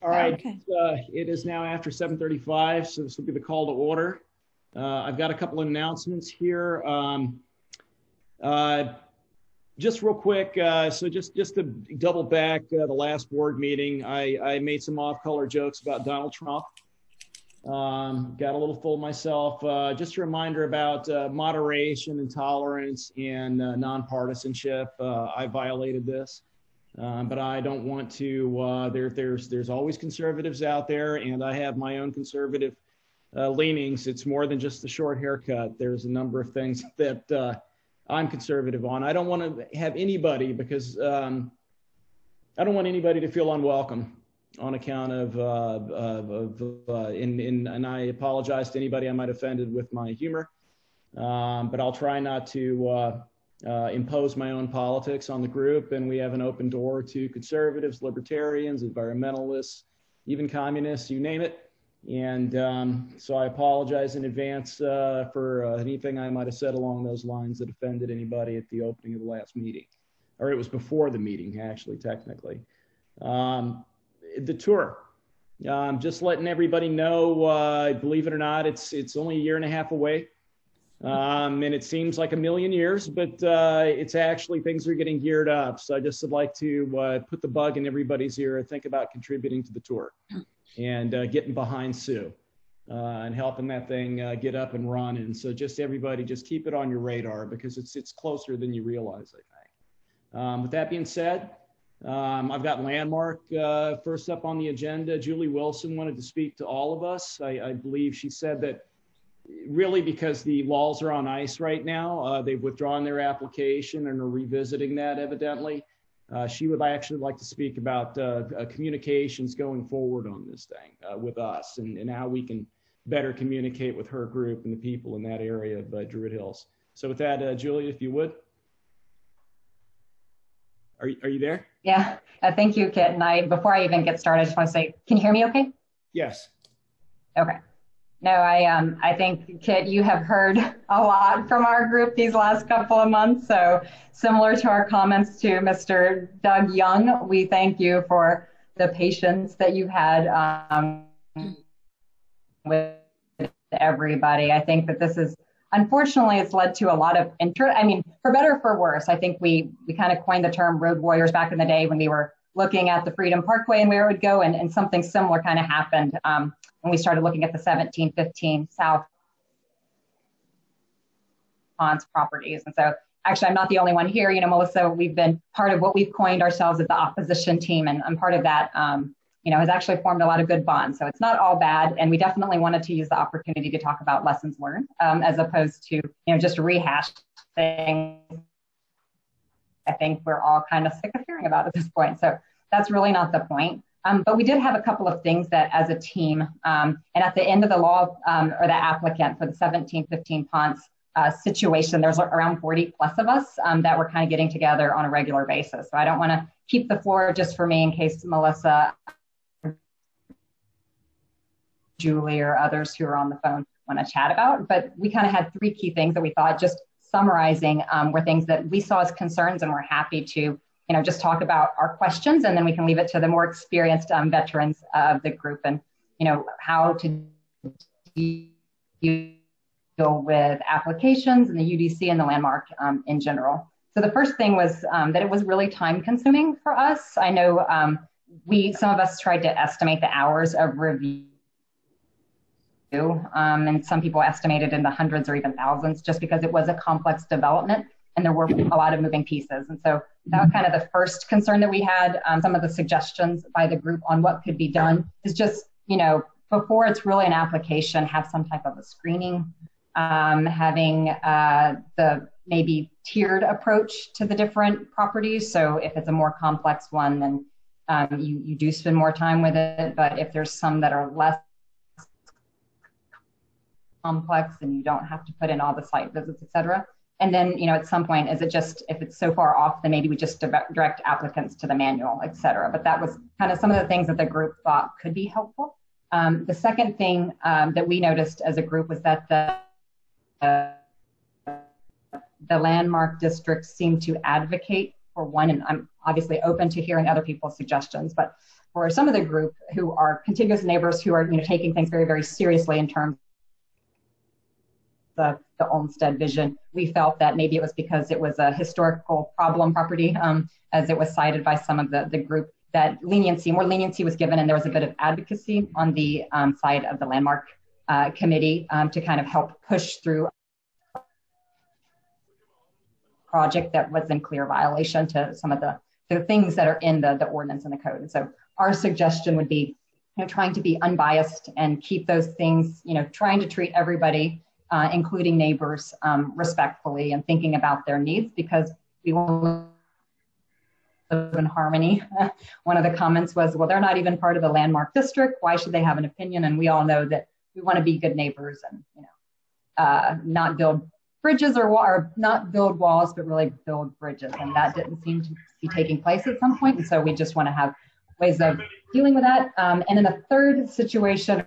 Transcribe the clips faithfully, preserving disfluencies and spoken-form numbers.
All right, Okay. uh, it is now after seven thirty-five, so this will be the call to order. Uh, I've got a couple of announcements here. Um, uh, just real quick, uh, so just, just to double back uh, the last board meeting, I, I made some off-color jokes about Donald Trump. Um, got a little full myself. Uh, just a reminder about uh, moderation and tolerance and uh, nonpartisanship. Uh, I violated this. Um, but I don't want to, uh, there, there's, there's always conservatives out there, and I have my own conservative uh, leanings. It's more than just the short haircut. There's a number of things that uh, I'm conservative on. I don't want to have anybody, because um, I don't want anybody to feel unwelcome on account of, uh, of, of uh, in, in, and I apologize to anybody I might have offended with my humor, um, but I'll try not to, uh, Uh, impose my own politics on the group, and we have an open door to conservatives, libertarians, environmentalists, even communists, you name it. And um, so I apologize in advance uh, for uh, anything I might have said along those lines that offended anybody at the opening of the last meeting, or it was before the meeting, actually, technically. Um, the tour, um, just letting everybody know, uh, believe it or not, it's it's only a year and a half away. Um, and it seems like a million years, but uh, it's actually, things are getting geared up. So I just would like to uh, put the bug in everybody's ear, think about contributing to the tour and uh, getting behind Sue uh, and helping that thing uh, get up and running. So just everybody, just keep it on your radar, because it's, it's closer than you realize, I think. Um, with that being said, um, I've got Landmark uh, first up on the agenda. Julie Wilson wanted to speak to all of us. I, I believe she said that really, because the walls are on ice right now, uh, they've withdrawn their application and are revisiting that, evidently. Uh, she would actually like to speak about uh, uh, communications going forward on this thing uh, with us, and, and how we can better communicate with her group and the people in that area of uh, Druid Hills. So with that, uh, Julie, if you would. Are, are you there? Yeah, uh, thank you, Kit. And I, before I even get started, I just want to say, can you hear me okay? Yes. Okay. No, I um I think, Kit, you have heard a lot from our group these last couple of months. So similar to our comments to Mister Doug Young, we thank you for the patience that you've had um, with everybody. I think that this is, unfortunately, it's led to a lot of interest. I mean, for better or for worse, I think we we kind of coined the term road warriors back in the day when we were looking at the Freedom Parkway and where it would go, and, and something similar kind of happened. Um, when we started looking at the seventeen fifteen South Ponce properties. And so actually, I'm not the only one here. You know, Melissa, we've been part of what we've coined ourselves as the opposition team. And I'm part of that, um, you know, has actually formed a lot of good bonds. So it's not all bad. And we definitely wanted to use the opportunity to talk about lessons learned, um, as opposed to, you know, just rehash things I think we're all kind of sick of hearing about at this point. So that's really not the point. Um, but we did have a couple of things that as a team, um, and at the end of the law, um, or the applicant for the seventeen fifteen Ponce uh, situation, there's around forty plus of us um, that were kind of getting together on a regular basis. So I don't want to keep the floor just for me in case Melissa, Julie, or others who are on the phone want to chat about. But we kind of had three key things that we thought, just summarizing, um, were things that we saw as concerns, and we're happy to you know, just talk about our questions, and then we can leave it to the more experienced um, veterans of the group, and, you know, how to deal with applications and the U D C and the Landmark um, in general. So the first thing was um, that it was really time consuming for us. I know um, we, some of us tried to estimate the hours of review, um, and some people estimated in the hundreds or even thousands, just because it was a complex development and there were a lot of moving pieces. And so that was kind of the first concern that we had. Um, some of the suggestions by the group on what could be done is just, you know, before it's really an application, have some type of a screening, um, having uh, the maybe tiered approach to the different properties. So if it's a more complex one, then um, you, you do spend more time with it. But if there's some that are less complex and you don't have to put in all the site visits, et cetera. And then, you know, at some point, is it just, if it's so far off, then maybe we just direct applicants to the manual, et cetera. But that was kind of some of the things that the group thought could be helpful. Um, the second thing um, that we noticed as a group was that the, uh, the landmark districts seem to advocate for one, and I'm obviously open to hearing other people's suggestions, but for some of the group who are contiguous neighbors who are, you know, taking things very, very seriously in terms of the, the Olmsted vision, we felt that maybe it was because it was a historical problem property, um, as it was cited by some of the, the group, that leniency, more leniency was given, and there was a bit of advocacy on the um, side of the landmark uh, committee um, to kind of help push through a project that was in clear violation to some of the, the things that are in the, the ordinance and the code. And so our suggestion would be, you know, trying to be unbiased and keep those things, you know, trying to treat everybody, uh, including neighbors, um, respectfully and thinking about their needs, because we want in harmony. One of the comments was, well, they're not even part of the landmark district. Why should they have an opinion? And we all know that we want to be good neighbors and, you know, uh, not build bridges or, or not build walls, but really build bridges. And that didn't seem to be taking place at some point. And so we just want to have ways of dealing with that. Um, and in the third situation,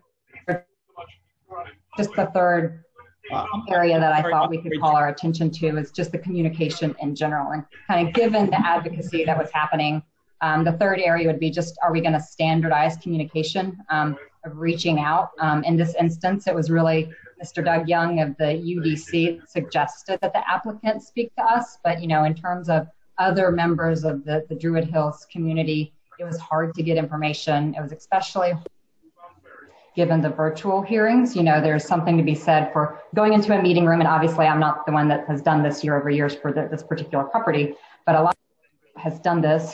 just the third area that I thought we could call our attention to is just the communication in general. And kind of given the advocacy that was happening, um, the third area would be just, are we going to standardize communication um, of reaching out? Um, in this instance, it was really Mister Doug Young of the U D C suggested that the applicant speak to us. But, you know, in terms of other members of the, the Druid Hills community, it was hard to get information. It was especially given the virtual hearings. You know, there's something to be said for going into a meeting room, and obviously I'm not the one that has done this year over years for the, this particular property, but a lot has done this.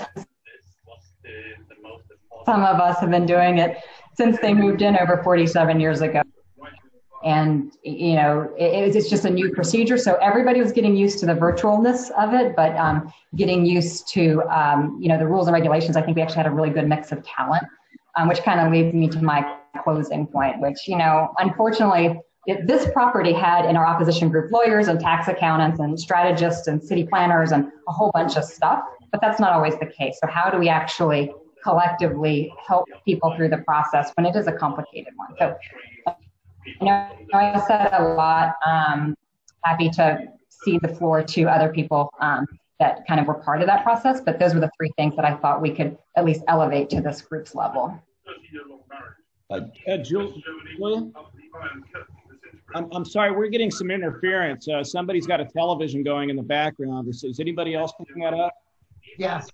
Some of us have been doing it since they moved in over forty-seven years ago. And, you know, it, it's just a new procedure. So everybody was getting used to the virtualness of it, but um, getting used to, um, you know, the rules and regulations. I think we actually had a really good mix of talent, um, which kind of leads me to my closing point, which, you know, unfortunately, it, this property had in our opposition group lawyers and tax accountants and strategists and city planners and a whole bunch of stuff, but that's not always the case. So how do we actually collectively help people through the process when it is a complicated one? So, you know, I said a lot, um, happy to cede the floor to other people um, that kind of were part of that process, but those were the three things that I thought we could at least elevate to this group's level. Uh, uh, Julia? I'm, I'm sorry, we're getting some interference. Uh, somebody's got a television going in the background. Is, is anybody else picking that up? Yes.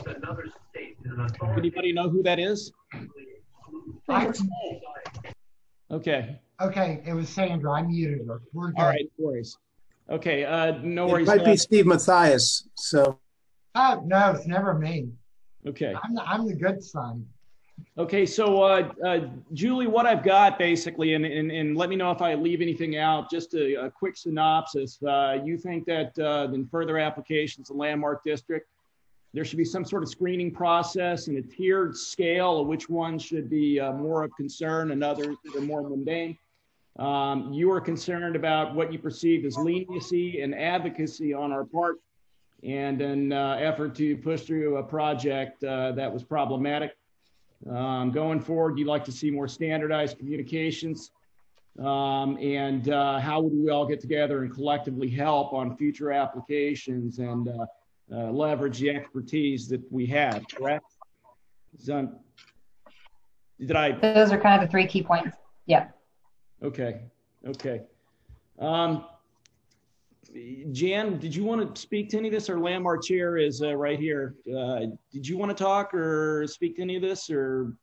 Anybody know who that is? I, okay. Okay, it was Sandra. I muted her. We're good. All right, no worries. Okay, uh, no worries. It might be Steve Matthias, so. Oh, no, it's never me. Okay. I'm the, I'm the good son. Okay, so uh, uh, Julie, what I've got basically, and, and, and let me know if I leave anything out, just a, a quick synopsis. Uh, you think that uh, in further applications in Landmark District, there should be some sort of screening process and a tiered scale of which ones should be uh, more of concern and others that are more mundane. Um, you are concerned about what you perceive as leniency and advocacy on our part and an uh, effort to push through a project uh, that was problematic. Um, going forward, you'd like to see more standardized communications. Um, and uh, how would we all get together and collectively help on future applications and uh, uh, leverage the expertise that we have, correct? So, did I? Those are kind of the three key points. Yeah. Okay. Okay. Um, Jan, did you want to speak to any of this? Our Landmark chair is uh, right here. Uh, did you want to talk or speak to any of this, or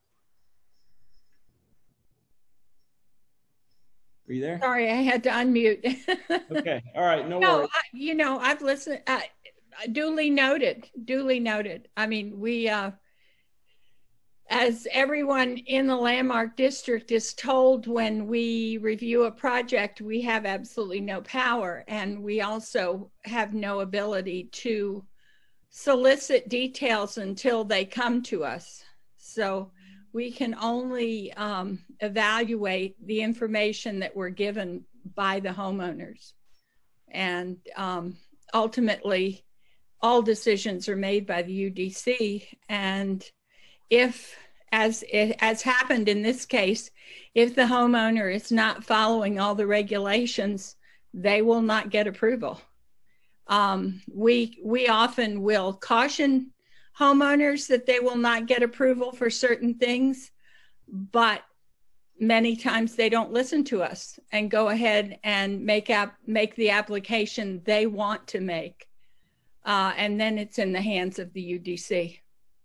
are you there? Sorry, I had to unmute. Okay. All right. No, no worries. I, you know, I've listened. Uh, duly noted. Duly noted. I mean, we, uh, as everyone in the Landmark District is told, when we review a project, we have absolutely no power, and we also have no ability to solicit details until they come to us. So we can only um, evaluate the information that we're given by the homeowners. And um, ultimately, all decisions are made by the U D C, and if, as it has happened in this case, if the homeowner is not following all the regulations, they will not get approval. Um, we, we often will caution homeowners that they will not get approval for certain things, but many times they don't listen to us and go ahead and make app, make the application they want to make. Uh, and then it's in the hands of the U D C.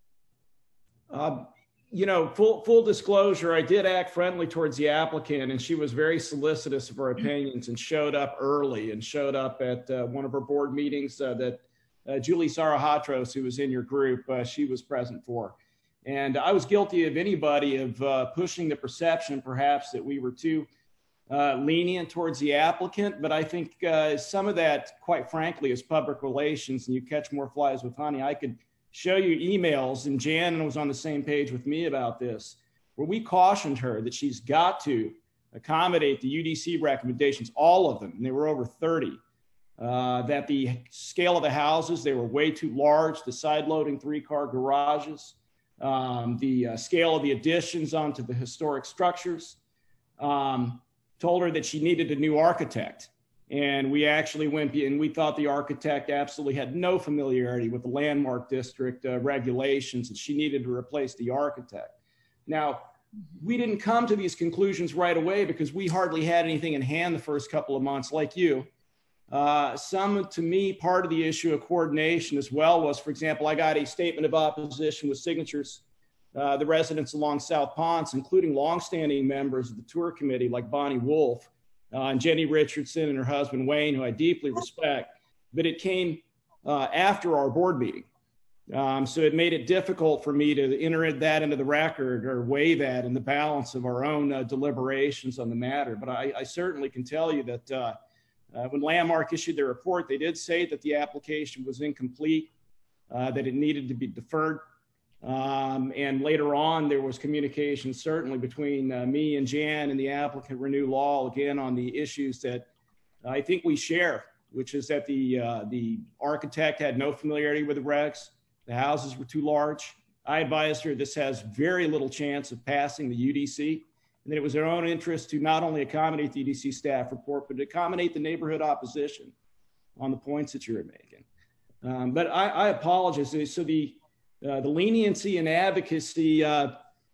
Um, you know, full, full disclosure, I did act friendly towards the applicant, and she was very solicitous of her opinions and showed up early and showed up at uh, one of her board meetings uh, that uh, Julie Sarahatros, who was in your group, uh, she was present for. And I was guilty of anybody of uh, pushing the perception perhaps that we were too uh, lenient towards the applicant. But I think uh, some of that, quite frankly, is public relations, and you catch more flies with honey. I could show you emails, and Jan was on the same page with me about this, where we cautioned her that she's got to accommodate the U D C recommendations, all of them, and they were over thirty, uh, that the scale of the houses, they were way too large, the side-loading three-car garages, um, the uh, scale of the additions onto the historic structures, um, told her that she needed a new architect. And we actually went and we thought the architect absolutely had no familiarity with the landmark district uh, regulations, and she needed to replace the architect. Now, we didn't come to these conclusions right away because we hardly had anything in hand the first couple of months, like you. Uh, some, to me, part of the issue of coordination as well was, for example, I got a statement of opposition with signatures, uh, the residents along South Ponce, including longstanding members of the tour committee like Bonnie Wolf, Uh, and Jenny Richardson and her husband, Wayne, who I deeply respect, but it came uh, after our board meeting. Um, so it made it difficult for me to enter that into the record or weigh that in the balance of our own uh, deliberations on the matter. But I, I certainly can tell you that uh, uh, when Landmark issued their report, they did say that the application was incomplete, uh, that it needed to be deferred. Um, and later on, there was communication certainly between uh, me and Jan and the applicant Renew Law, again, on the issues that I think we share, which is that the, uh, the architect had no familiarity with the regs. The houses were too large. I advised her this has very little chance of passing the U D C, and that it was their own interest to not only accommodate the U D C staff report, but to accommodate the neighborhood opposition on the points that you're making. Um, but I, I apologize. So the Uh, the leniency and advocacy, uh,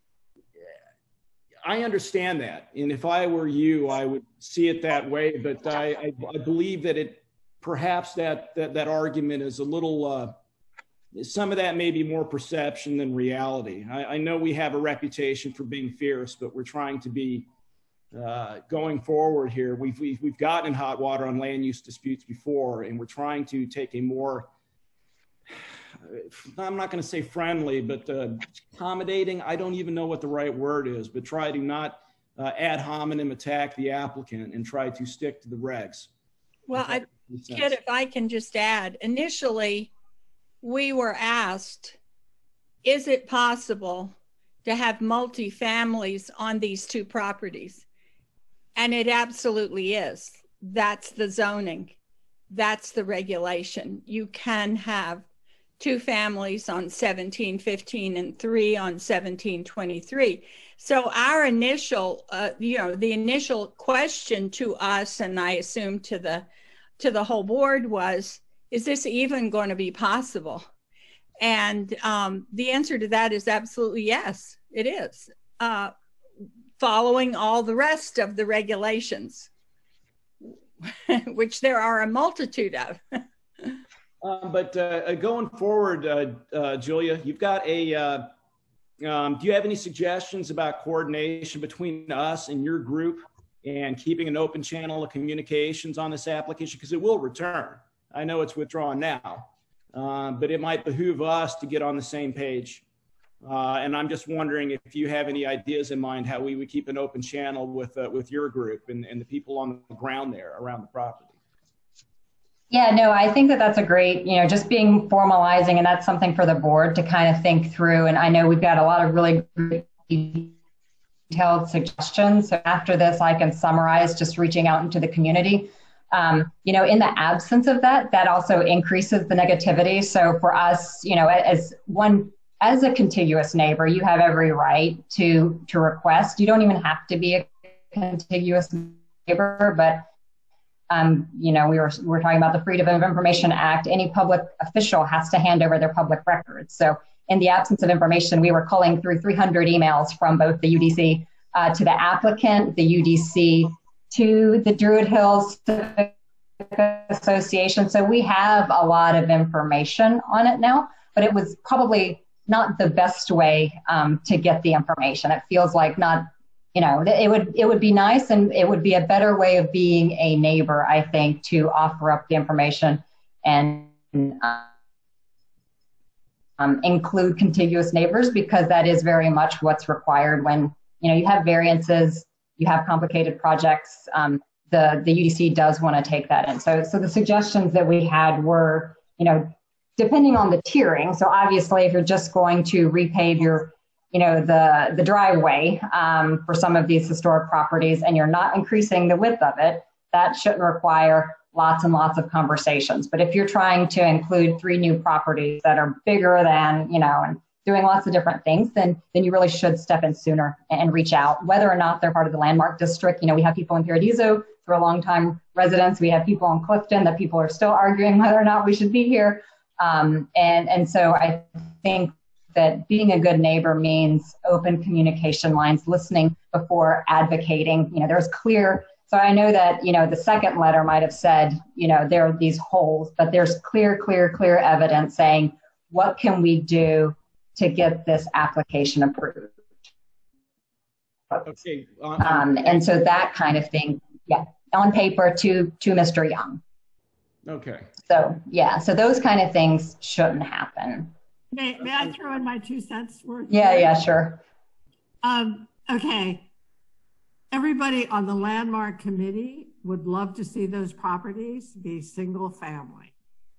I understand that. And if I were you, I would see it that way. But I, I, I believe that it perhaps that, that, that argument is a little, uh, some of that may be more perception than reality. I, I know we have a reputation for being fierce, but we're trying to be uh, going forward here. We've, we've, we've gotten in hot water on land use disputes before, and we're trying to take a more, I'm not going to say friendly, but uh, accommodating, I don't even know what the right word is, but try to not uh, ad hominem attack the applicant and try to stick to the regs. Well, I, Kit, if I can just add, initially we were asked, is it possible to have multi-families on these two properties? And it absolutely is. That's the zoning. That's the regulation. You can have two families on seventeen fifteen and three on seventeen twenty-three. So our initial, uh, you know, the initial question to us, and I assume to the to the whole board, was, is this even going to be possible? And um, the answer to that is absolutely yes, it is. Uh, following all the rest of the regulations, which there are a multitude of. Um, but uh, going forward, uh, uh, Julia, you've got a, uh, um, do you have any suggestions about coordination between us and your group and keeping an open channel of communications on this application? Because it will return. I know it's withdrawn now, uh, but it might behoove us to get on the same page. Uh, and I'm just wondering if you have any ideas in mind how we would keep an open channel with, uh, with your group and, and the people on the ground there around the property. Yeah, no, I think that that's a great, you know, just being formalizing, and that's something for the board to kind of think through. And I know we've got a lot of really detailed suggestions. So after this, I can summarize just reaching out into the community. Um, you know, in the absence of that, that also increases the negativity. So for us, you know, as one, as a contiguous neighbor, you have every right to, to request. You don't even have to be a contiguous neighbor, but um, you know, we were, we were talking about the Freedom of Information Act. Any public official has to hand over their public records. So in the absence of information, we were culling through three hundred emails from both the U D C uh, to the applicant, the U D C to the Druid Hills Civic Association. So we have a lot of information on it now, but it was probably not the best way um, to get the information. It feels like not, you know, it would it would be nice, and it would be a better way of being a neighbor, I think, to offer up the information and um, include contiguous neighbors, because that is very much what's required when, you know, you have variances, you have complicated projects. Um, the the U D C does want to take that in. So so the suggestions that we had were, you know, depending on the tiering. So obviously, if you're just going to repave your, you know, the, the driveway um, for some of these historic properties, and you're not increasing the width of it, that shouldn't require lots and lots of conversations. But if you're trying to include three new properties that are bigger than, you know, and doing lots of different things, then, then you really should step in sooner and reach out, whether or not they're part of the landmark district. You know, we have people in Paradiso for a long time residents. We have people in Clifton that people are still arguing whether or not we should be here. Um, and, and so I think that being a good neighbor means open communication lines, listening before advocating. You know, there's clear, so I know that, you know, the second letter might have said, you know, there are these holes, but there's clear, clear, clear evidence saying, what can we do to get this application approved? Okay. Um, and so that kind of thing, yeah, on paper to, to Mister Young. Okay. So, yeah, so those kind of things shouldn't happen. May, may I throw in my two cents worth? Yeah, yeah, sure. Um, okay. Everybody on the landmark committee would love to see those properties be single family.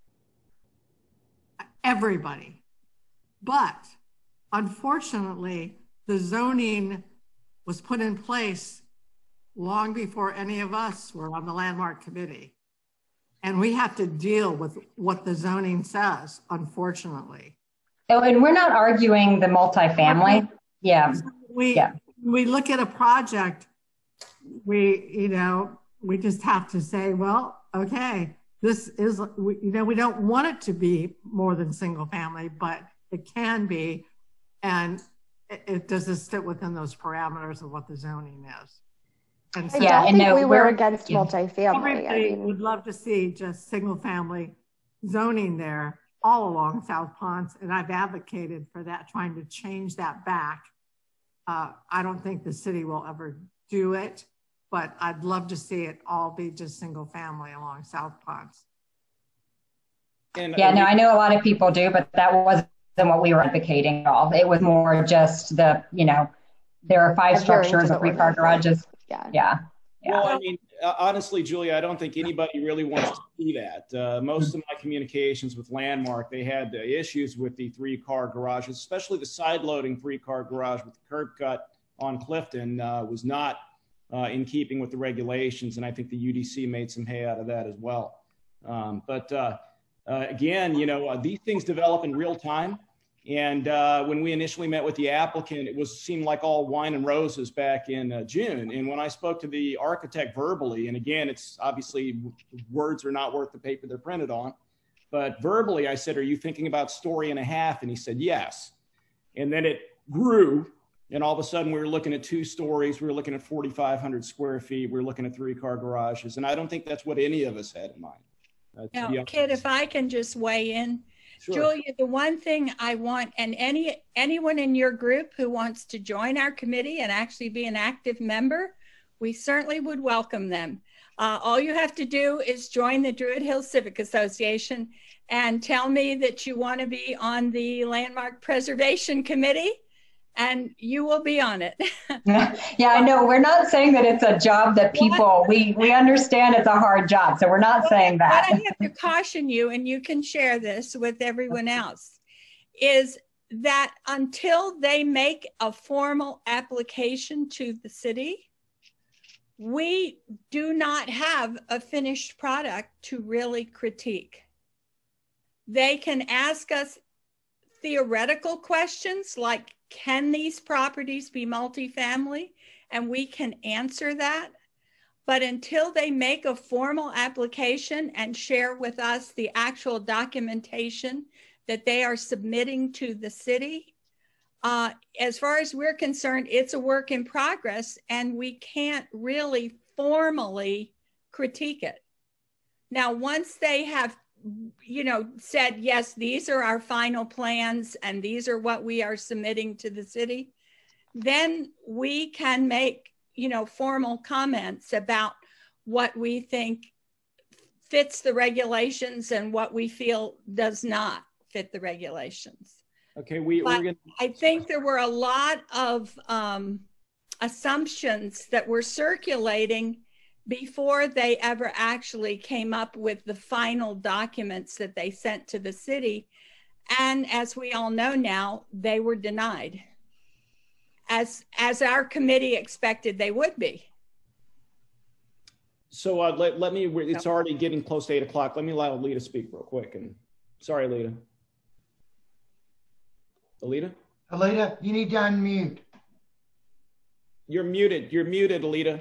Everybody. But unfortunately, the zoning was put in place long before any of us were on the landmark committee. And we have to deal with what the zoning says, unfortunately. Oh, and we're not arguing the multifamily. Yeah. We, yeah. we look at a project, we, you know, we just have to say, well, okay, this is, we, you know, we don't want it to be more than single family, but it can be. And it, it does this fit within those parameters of what the zoning is. And so, I don't think no, we were against yeah. multifamily. Everybody I mean, would love to see just single family zoning there all along South Ponce, and I've advocated for that, trying to change that back. Uh, I don't think the city will ever do it, but I'd love to see it all be just single family along South Ponce. And, yeah, no, I know a lot of people do, but that wasn't what we were advocating at all. It was more just the, you know, there are five structures of three car garages. Yeah. Yeah. Yeah. Well, I mean, uh, honestly, Julia, I don't think anybody really wants to see that. Uh, most of my communications with Landmark, they had uh, issues with the three-car garages, especially the side-loading three-car garage with the curb cut on Clifton uh, was not uh, in keeping with the regulations, and I think the U D C made some hay out of that as well. Um, but uh, uh, again, you know, uh, these things develop in real time. And uh, when we initially met with the applicant, it was seemed like all wine and roses back in uh, June. And when I spoke to the architect verbally, and again, it's obviously words are not worth the paper they're printed on, but verbally I said, are you thinking about story and a half? And he said, yes. And then it grew. And all of a sudden we were looking at two stories. We were looking at forty-five hundred square feet. We were looking at three car garages. And I don't think that's what any of us had in mind. Uh, now, Kit, if I can just weigh in. Sure. Julia, the one thing I want, and any anyone in your group who wants to join our committee and actually be an active member, we certainly would welcome them. Uh, all you have to do is join the Druid Hills Civic Association and tell me that you want to be on the Landmark Preservation Committee, and you will be on it. Yeah, I know. We're not saying that it's a job that people, we, we understand it's a hard job. So we're not but, saying that. But I have to caution you, and you can share this with everyone else, is that until they make a formal application to the city, we do not have a finished product to really critique. They can ask us theoretical questions like, can these properties be multifamily? And we can answer that. But until they make a formal application and share with us the actual documentation that they are submitting to the city, uh, as far as we're concerned, it's a work in progress and we can't really formally critique it. Now, once they have, you know, said, yes, these are our final plans and these are what we are submitting to the city, then we can make, you know, formal comments about what we think fits the regulations and what we feel does not fit the regulations. Okay, we, but we're gonna... I think there were a lot of um, assumptions that were circulating before they ever actually came up with the final documents that they sent to the city. And as we all know now, they were denied, as, as our committee expected they would be. So uh, let, let me, it's already getting close to eight o'clock. Let me allow Alita to speak real quick. And sorry, Alita. Alita? Alita, you need to unmute. You're muted. You're muted, Alita.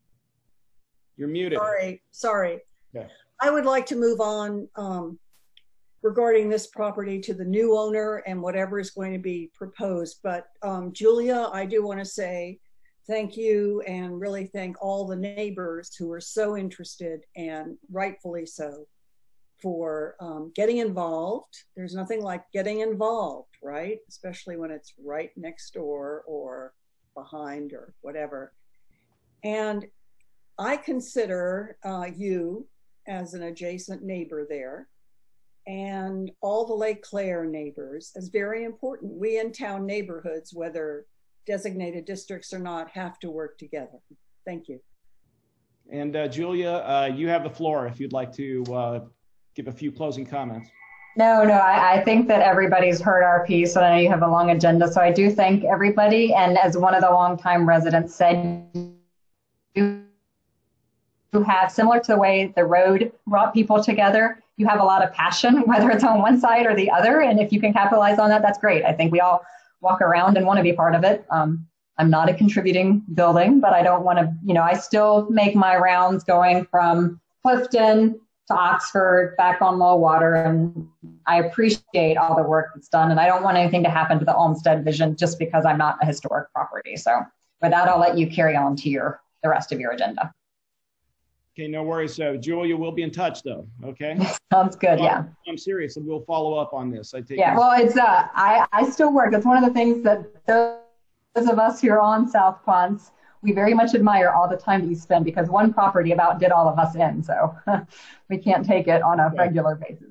You're muted. Sorry, sorry. Okay. I would like to move on um, regarding this property to the new owner and whatever is going to be proposed. But um, Julia, I do want to say thank you and really thank all the neighbors who are so interested, and rightfully so, for um, getting involved. There's nothing like getting involved, right? Especially when it's right next door or behind or whatever. And I consider uh, you as an adjacent neighbor there and all the Lake Claire neighbors as very important. We in town neighborhoods, whether designated districts or not, have to work together. Thank you. And uh, Julia, uh, you have the floor if you'd like to uh, give a few closing comments. No, no, I, I think that everybody's heard our piece, and I know you have a long agenda, so I do thank everybody. And as one of the longtime residents said, you who have, similar to the way the road brought people together, you have a lot of passion, whether it's on one side or the other. And if you can capitalize on that, that's great. I think we all walk around and want to be part of it. Um, I'm not a contributing building, but I don't want to, you know, I still make my rounds going from Clifton to Oxford, back on low water. And I appreciate all the work that's done. And I don't want anything to happen to the Olmsted Vision just because I'm not a historic property. So with that, I'll let you carry on to your, the rest of your agenda. Okay, no worries. So Julia, we'll be in touch though. Okay. Sounds good. Well, yeah. I'm serious, and we'll follow up on this. I take Yeah. this. Well, it's uh, I I still work. It's one of the things that those of us here on South Ponce, we very much admire all the time that you spend, because one property about did all of us in. So we can't take it on a okay. regular basis.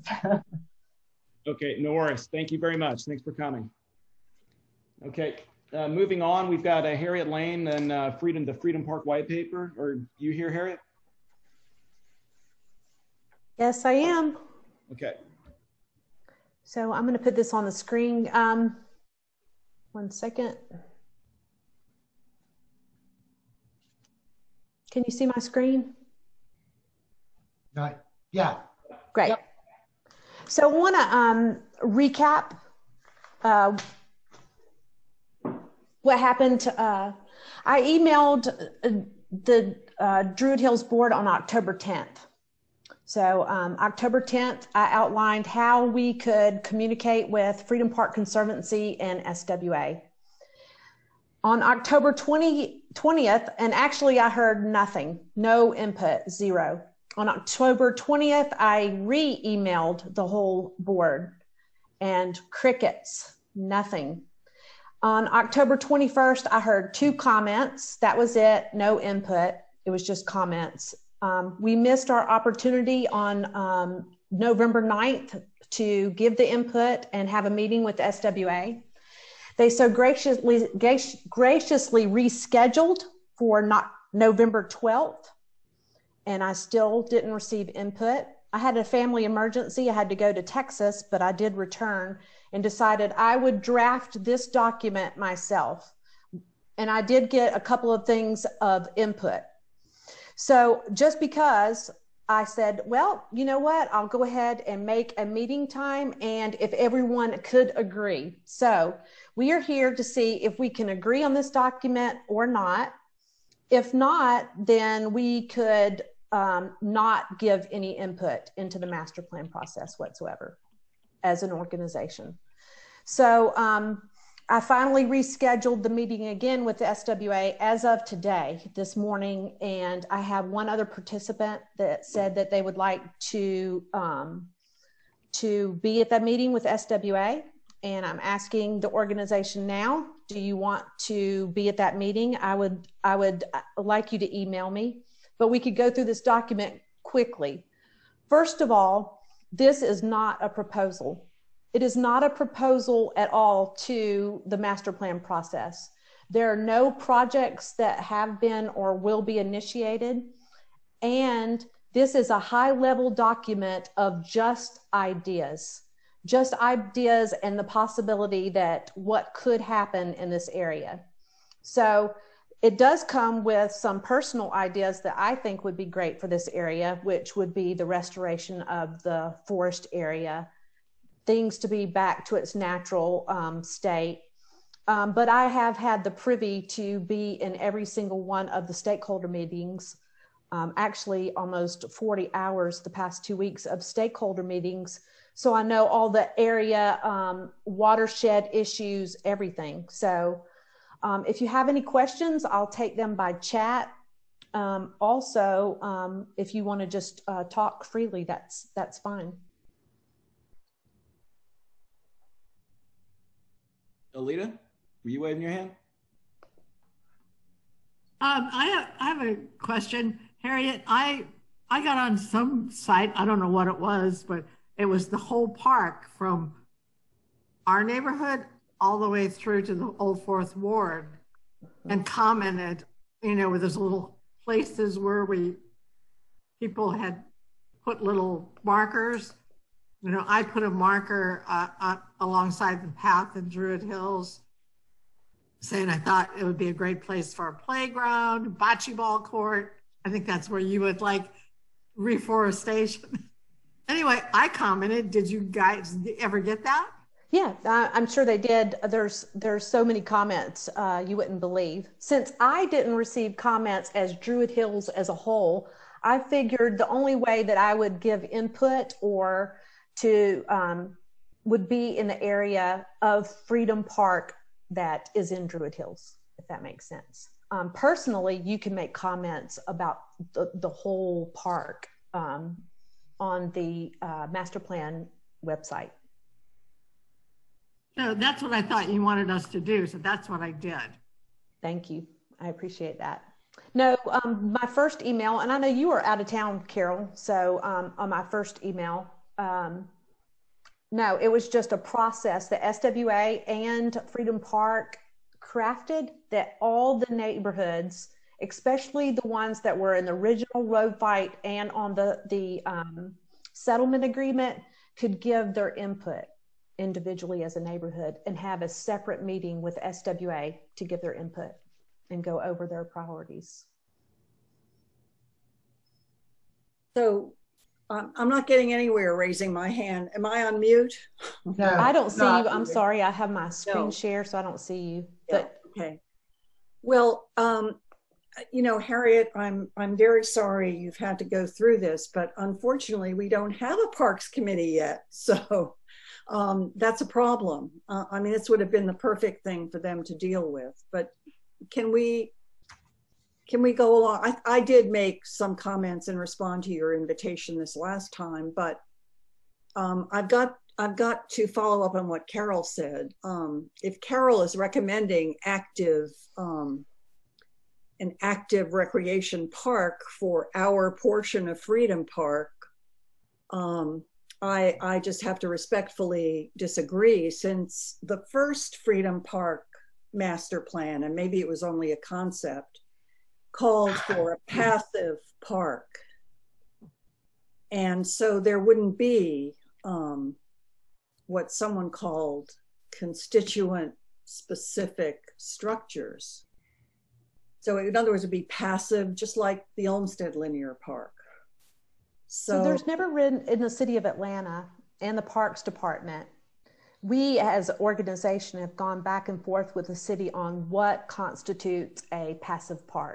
Okay, no worries. Thank you very much. Thanks for coming. Okay. Uh, moving on, we've got uh, Harriet Lane and uh, Freedom, the Freedom Park White Paper. Are you here, Harriet? Yes, I am. Okay. So I'm going to put this on the screen. Um, one second. Can you see my screen? Uh, yeah. Great. Yep. So I want to um, recap uh, what happened. Uh, I emailed the uh, Druid Hills board on October tenth. So um, October tenth, I outlined how we could communicate with Freedom Park Conservancy and S W A. On October twentieth, and actually I heard nothing, no input, zero. On October twentieth, I re-emailed the whole board and crickets, nothing. On October twenty-first, I heard two comments. That was it, no input. It was just comments. Um, we missed our opportunity on um, November ninth to give the input and have a meeting with the S W A. They so graciously, graciously rescheduled for not November twelfth, and I still didn't receive input. I had a family emergency. I had to go to Texas, but I did return and decided I would draft this document myself. And I did get a couple of things of input. So just because I said, well, you know what, I'll go ahead and make a meeting time, and if everyone could agree. So we are here to see if we can agree on this document or not. If not, then we could um, not give any input into the master plan process whatsoever as an organization. So um, I finally rescheduled the meeting again with the S W A as of today, this morning, and I have one other participant that said that they would like to um, to be at that meeting with S W A, and I'm asking the organization now, do you want to be at that meeting? I would I would like you to email me, but we could go through this document quickly. First of all, this is not a proposal. It is not a proposal at all to the master plan process. There are no projects that have been or will be initiated. And this is a high level document of just ideas, just ideas and the possibility that what could happen in this area. So it does come with some personal ideas that I think would be great for this area, which would be the restoration of the forest area, things to be back to its natural um, state. Um, but I have had the privy to be in every single one of the stakeholder meetings, um, actually almost forty hours the past two weeks of stakeholder meetings. So I know all the area um, watershed issues, everything. So um, if you have any questions, I'll take them by chat. Um, also, um, if you want to just uh, talk freely, that's that's fine. Alita, were you waving your hand? Um, I have I have a question, Harriet. I I got on some site. I don't know what it was, but it was the whole park from our neighborhood all the way through to the Old Fourth Ward, and commented, you know, with those little places where we people had put little markers. You know, I put a marker uh, uh, alongside the path in Druid Hills saying I thought it would be a great place for a playground, bocce ball court. I think that's where you would like reforestation. Anyway, I commented, did you guys ever get that? Yeah, I'm sure they did. There's there's so many comments uh, you wouldn't believe. Since I didn't receive comments as Druid Hills as a whole, I figured the only way that I would give input or to um, would be in the area of Freedom Park that is in Druid Hills, if that makes sense. Um, personally, you can make comments about the, the whole park um, on the uh, master plan website. So that's what I thought you wanted us to do. So that's what I did. Thank you. I appreciate that. No, um, my first email, and I know you were out of town, Carol. So um, on my first email, um, no, it was just a process that S W A and Freedom Park crafted that all the neighborhoods, especially the ones that were in the original road fight and on the, the um, settlement agreement, could give their input individually as a neighborhood and have a separate meeting with S W A to give their input and go over their priorities. So um, I'm not getting anywhere raising my hand. Am I on mute? No, I don't see not you. I'm sorry. I have my screen No. share, so I don't see you. Yeah, But okay. Well, um, you know, Harriet, I'm I'm very sorry you've had to go through this, but unfortunately, we don't have a Parks Committee yet. So um, that's a problem. Uh, I mean, this would have been the perfect thing for them to deal with. But can we can we go along? I, I did make some comments and respond to your invitation this last time, but um, I've got I've got to follow up on what Carol said. Um, if Carol is recommending active um, an active recreation park for our portion of Freedom Park, um, I, I just have to respectfully disagree, since the first Freedom Park master plan, and maybe it was only a concept, called for a passive park. And so there wouldn't be um, what someone called constituent specific structures. So in other words, it'd be passive, just like the Olmsted Linear Park. So, So there's never been in the city of Atlanta and the Parks Department, we as an organization have gone back and forth with the city on what constitutes a passive park.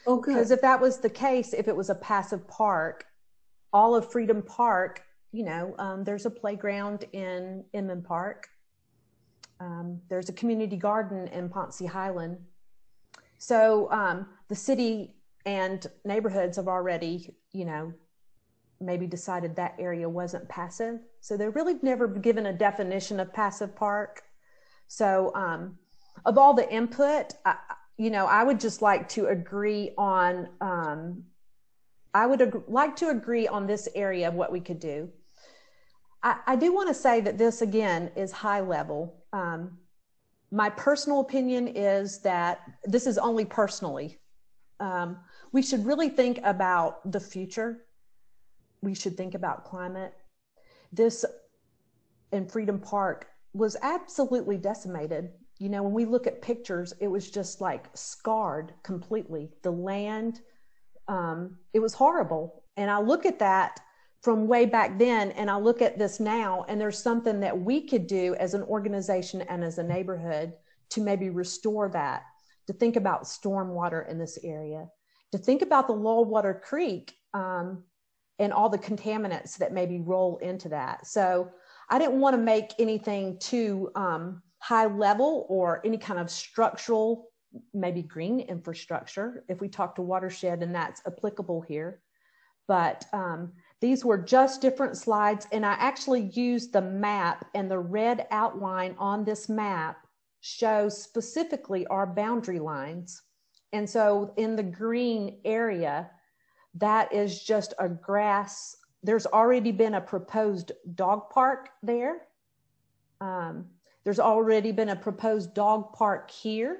Oh, good. Because if that was the case, if it was a passive park, all of Freedom Park, you know, um, there's a playground in Inman Park. Um, there's a community garden in Ponce Highland. So um, the city and neighborhoods have already, you know, maybe decided that area wasn't passive. So they're really never given a definition of passive park. So um, of all the input, I, you know, I would just like to agree on, um, I would ag- like to agree on this area of what we could do. I, I do want to say that this, again, is high level. Um, my personal opinion is that this is only personally. Um, we should really think about the future. We should think about climate. This in Freedom Park was absolutely decimated. You know, when we look at pictures, it was just like scarred completely. The land, um, it was horrible. And I look at that from way back then, and I look at this now, and there's something that we could do as an organization and as a neighborhood to maybe restore that, to think about stormwater in this area, to think about the Lullwater Creek um, and all the contaminants that maybe roll into that. So I didn't want to make anything too um, high level or any kind of structural, maybe green infrastructure, if we talk to watershed and that's applicable here. But um, these were just different slides, and I actually used the map, and the red outline on this map shows specifically our boundary lines. And so in the green area, that is just a grass. There's already been a proposed dog park there. Um, there's already been a proposed dog park here.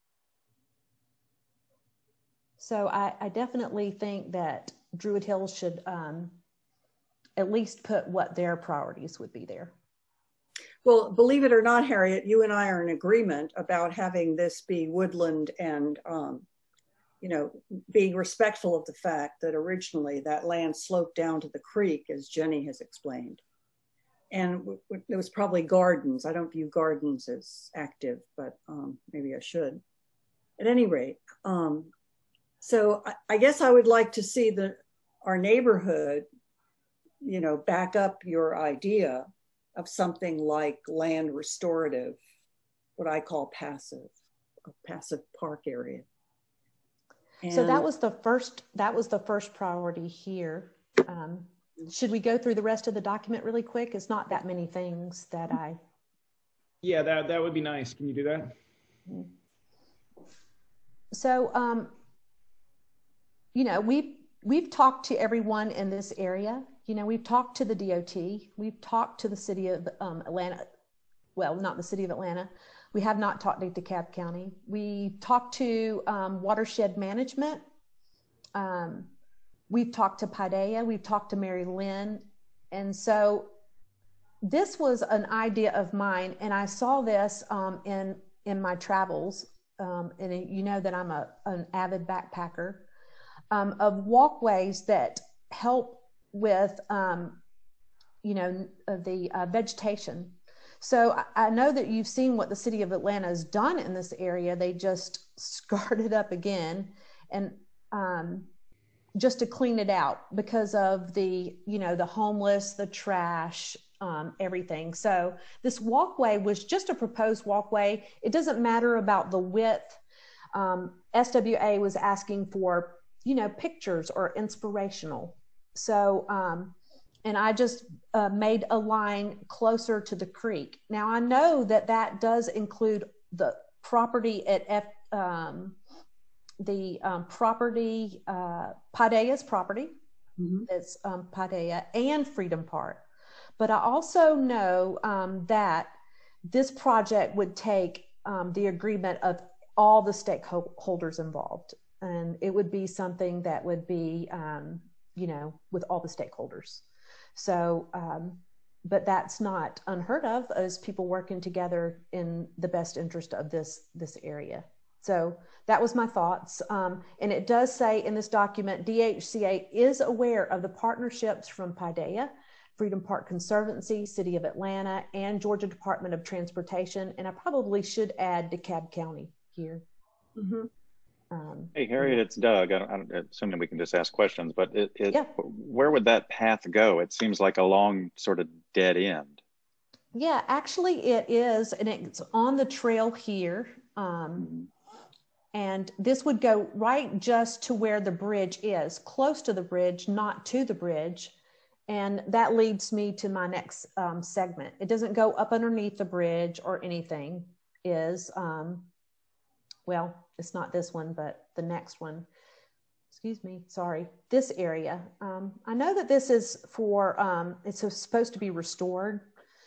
So I, I definitely think that Druid Hills should um, at least put what their priorities would be there. Well, believe it or not, Harriet, you and I are in agreement about having this be woodland and, um, you know, being respectful of the fact that originally that land sloped down to the creek, as Jenny has explained. And w- w- there was probably gardens. I don't view gardens as active, but um, maybe I should. At any rate, um, so I, I guess I would like to see the our neighborhood, you know, back up your idea of something like land restorative, what I call passive, a passive park area. And so that was the first, that was the first priority here. Um, should we go through the rest of the document really quick? It's not that many things that I. Yeah, that, that would be nice. Can you do that? So, um, you know, we've, we've talked to everyone in this area. You know, we've talked to the D O T, we've talked to the city of um, Atlanta, well, not the city of Atlanta. We have not talked to DeKalb County. We talked to um, Watershed Management. Um, we've talked to Paideia, we've talked to Mary Lynn. And so this was an idea of mine, and I saw this um, in, in my travels. Um, and you know that I'm a, an avid backpacker, um, of walkways that help with, um, you know, the uh, vegetation. So I, I know that you've seen what the city of Atlanta has done in this area. They just scarred it up again, and um, just to clean it out because of the, you know, the homeless, the trash, um, everything. So this walkway was just a proposed walkway. It doesn't matter about the width. Um, S W A was asking for, you know, pictures or inspirational. So, um, and I just uh, made a line closer to the creek. Now I know that that does include the property at F, um, the um, property, uh, Paideia's property, mm-hmm. That's um, Paideia and Freedom Park. But I also know um, that this project would take um, the agreement of all the stakeholders involved. And it would be something that would be, um, you know, with all the stakeholders. So, um, but that's not unheard of as people working together in the best interest of this, this area. So that was my thoughts. Um, and it does say in this document, D H C A is aware of the partnerships from Paideia, Freedom Park Conservancy, City of Atlanta, and Georgia Department of Transportation. And I probably should add DeKalb County here. Mm-hmm. Um, Hey, Harriet, it's Doug. I don't, I'm assuming we can just ask questions, but it, it, yeah. where would that path go? It seems like a long sort of dead end. Yeah, actually it is, and it's on the trail here. Um, and this would go right just to where the bridge is, close to the bridge, not to the bridge. And that leads me to my next um, segment. It doesn't go up underneath the bridge or anything. Is, um, well, it's not this one, but the next one. Excuse me, sorry, this area. Um, I know that this is for, um, it's supposed to be restored.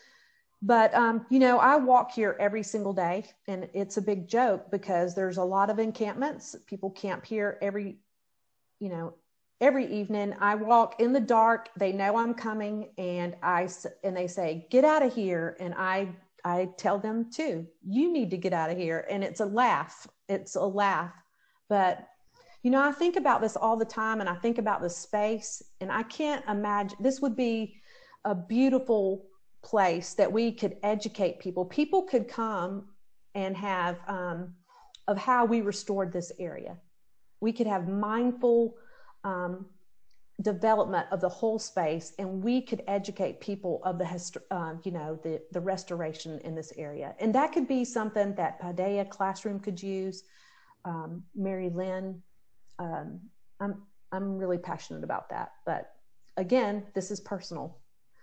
But, um, you know, I walk here every single day, and it's a big joke because there's a lot of encampments. People camp here every, you know, every evening. I walk in the dark. They know I'm coming, and I and they say, "Get out of here." And I I tell them too, "You need to get out of here." And it's a laugh. It's a laugh. But, you know, I think about this all the time, and I think about the space, and I can't imagine this would be a beautiful place that we could educate people. People could come and have um, of how we restored this area. We could have mindful um, development of the whole space, and we could educate people of the hist- uh, you know the the restoration in this area. And that could be something that Paideia Classroom could use. Um, Mary Lynn, um, I'm I'm really passionate about that. But again, this is personal.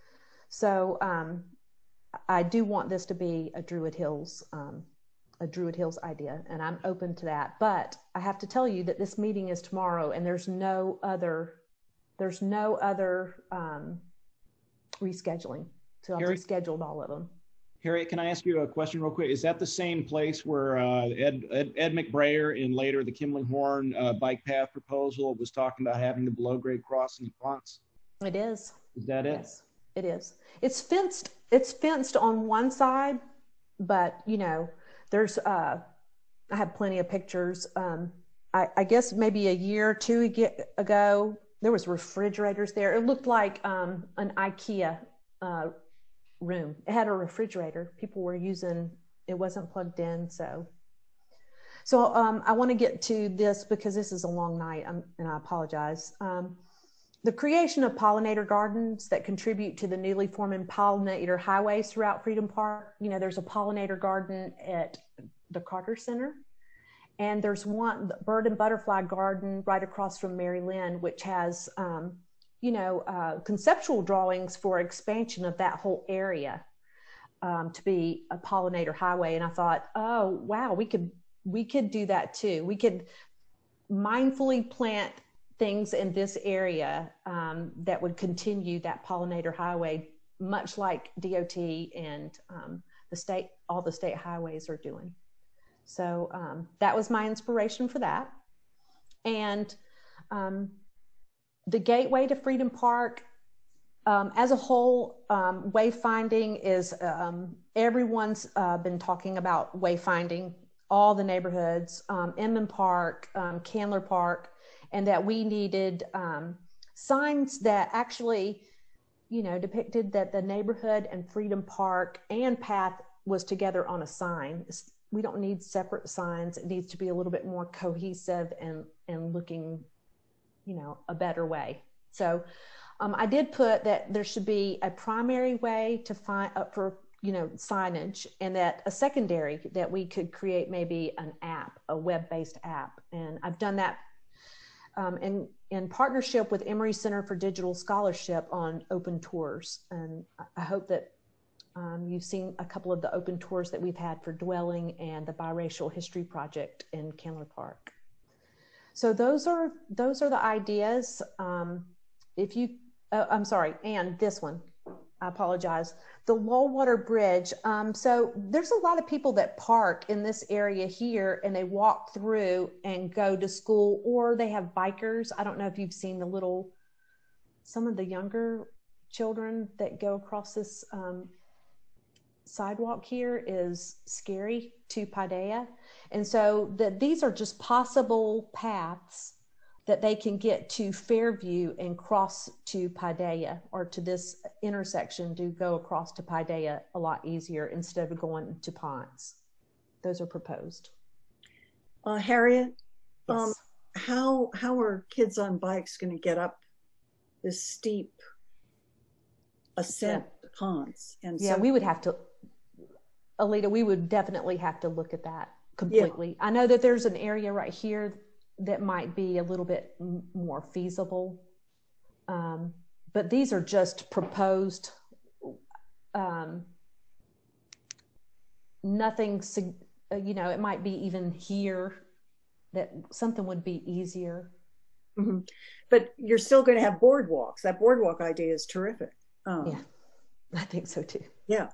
So um, I do want this to be a Druid Hills, um, a Druid Hills idea, and I'm open to that. But I have to tell you that this meeting is tomorrow, and there's no other, there's no other um, rescheduling. So I've Harriet, rescheduled all of them. Harriet, can I ask you a question real quick? Is that the same place where uh, Ed, Ed Ed McBrayer and later the Kimling Horn uh, bike path proposal was talking about having the below grade crossing in Ponce? It is. Is that it? Yes. It is. It's fenced. It's fenced on one side, but you know, there's. Uh, I have plenty of pictures. Um, I, I guess maybe a year or two ago, there was refrigerators there. It looked like um, an IKEA uh, room. It had a refrigerator. People were using. It wasn't plugged in, so. So um, I want to get to this because this is a long night, I'm, and I apologize. Um, The creation of pollinator gardens that contribute to the newly forming pollinator highways throughout Freedom Park. You know, there's a pollinator garden at the Carter Center, and there's one the bird and butterfly garden right across from Mary Lynn, which has, um, you know, uh, conceptual drawings for expansion of that whole area um, to be a pollinator highway. And I thought, oh wow, we could we could do that too. We could mindfully plant things in this area um, that would continue that pollinator highway, much like D O T and um, the state, all the state highways are doing. So um, that was my inspiration for that. And um, the gateway to Freedom Park, um, as a whole, um, wayfinding is, um, everyone's uh, been talking about wayfinding, all the neighborhoods, um, Inman Park, um, Candler Park, and that we needed um, signs that actually, you know, depicted that the neighborhood and Freedom Park and path was together on a sign. We don't need separate signs. It needs to be a little bit more cohesive and, and looking, you know, a better way. So um, I did put that there should be a primary way to find up for, you know, signage, and that a secondary that we could create maybe an app, a web-based app. And I've done that Um, in, in partnership with Emory Center for Digital Scholarship on open tours. And I hope that um, you've seen a couple of the open tours that we've had for Dwelling and the Biracial History Project in Candler Park. So those are, those are the ideas. Um, if you, uh, I'm sorry, and this one, I apologize. The Lowwater Bridge. Um, so there's a lot of people that park in this area here and they walk through and go to school, or they have bikers. I don't know if you've seen the little, some of the younger children that go across this um, sidewalk here is scary to Paideia. And so the, these are just possible paths that they can get to Fairview and cross to Paideia, or to this intersection to go across to Paideia a lot easier instead of going to Ponce. Those are proposed. Uh, Harriet, Yes. Um, how how are kids on bikes going to get up this steep ascent to ponds? And yeah, so, we would have to, Alita, we would definitely have to look at that completely. Yeah. I know that there's an area right here that might be a little bit m- more feasible. Um, but these are just proposed, um, nothing, you know, it might be even here that something would be easier. Mm-hmm. But you're still going to have boardwalks. That boardwalk idea is terrific. Um, yeah, I think so too. Yeah.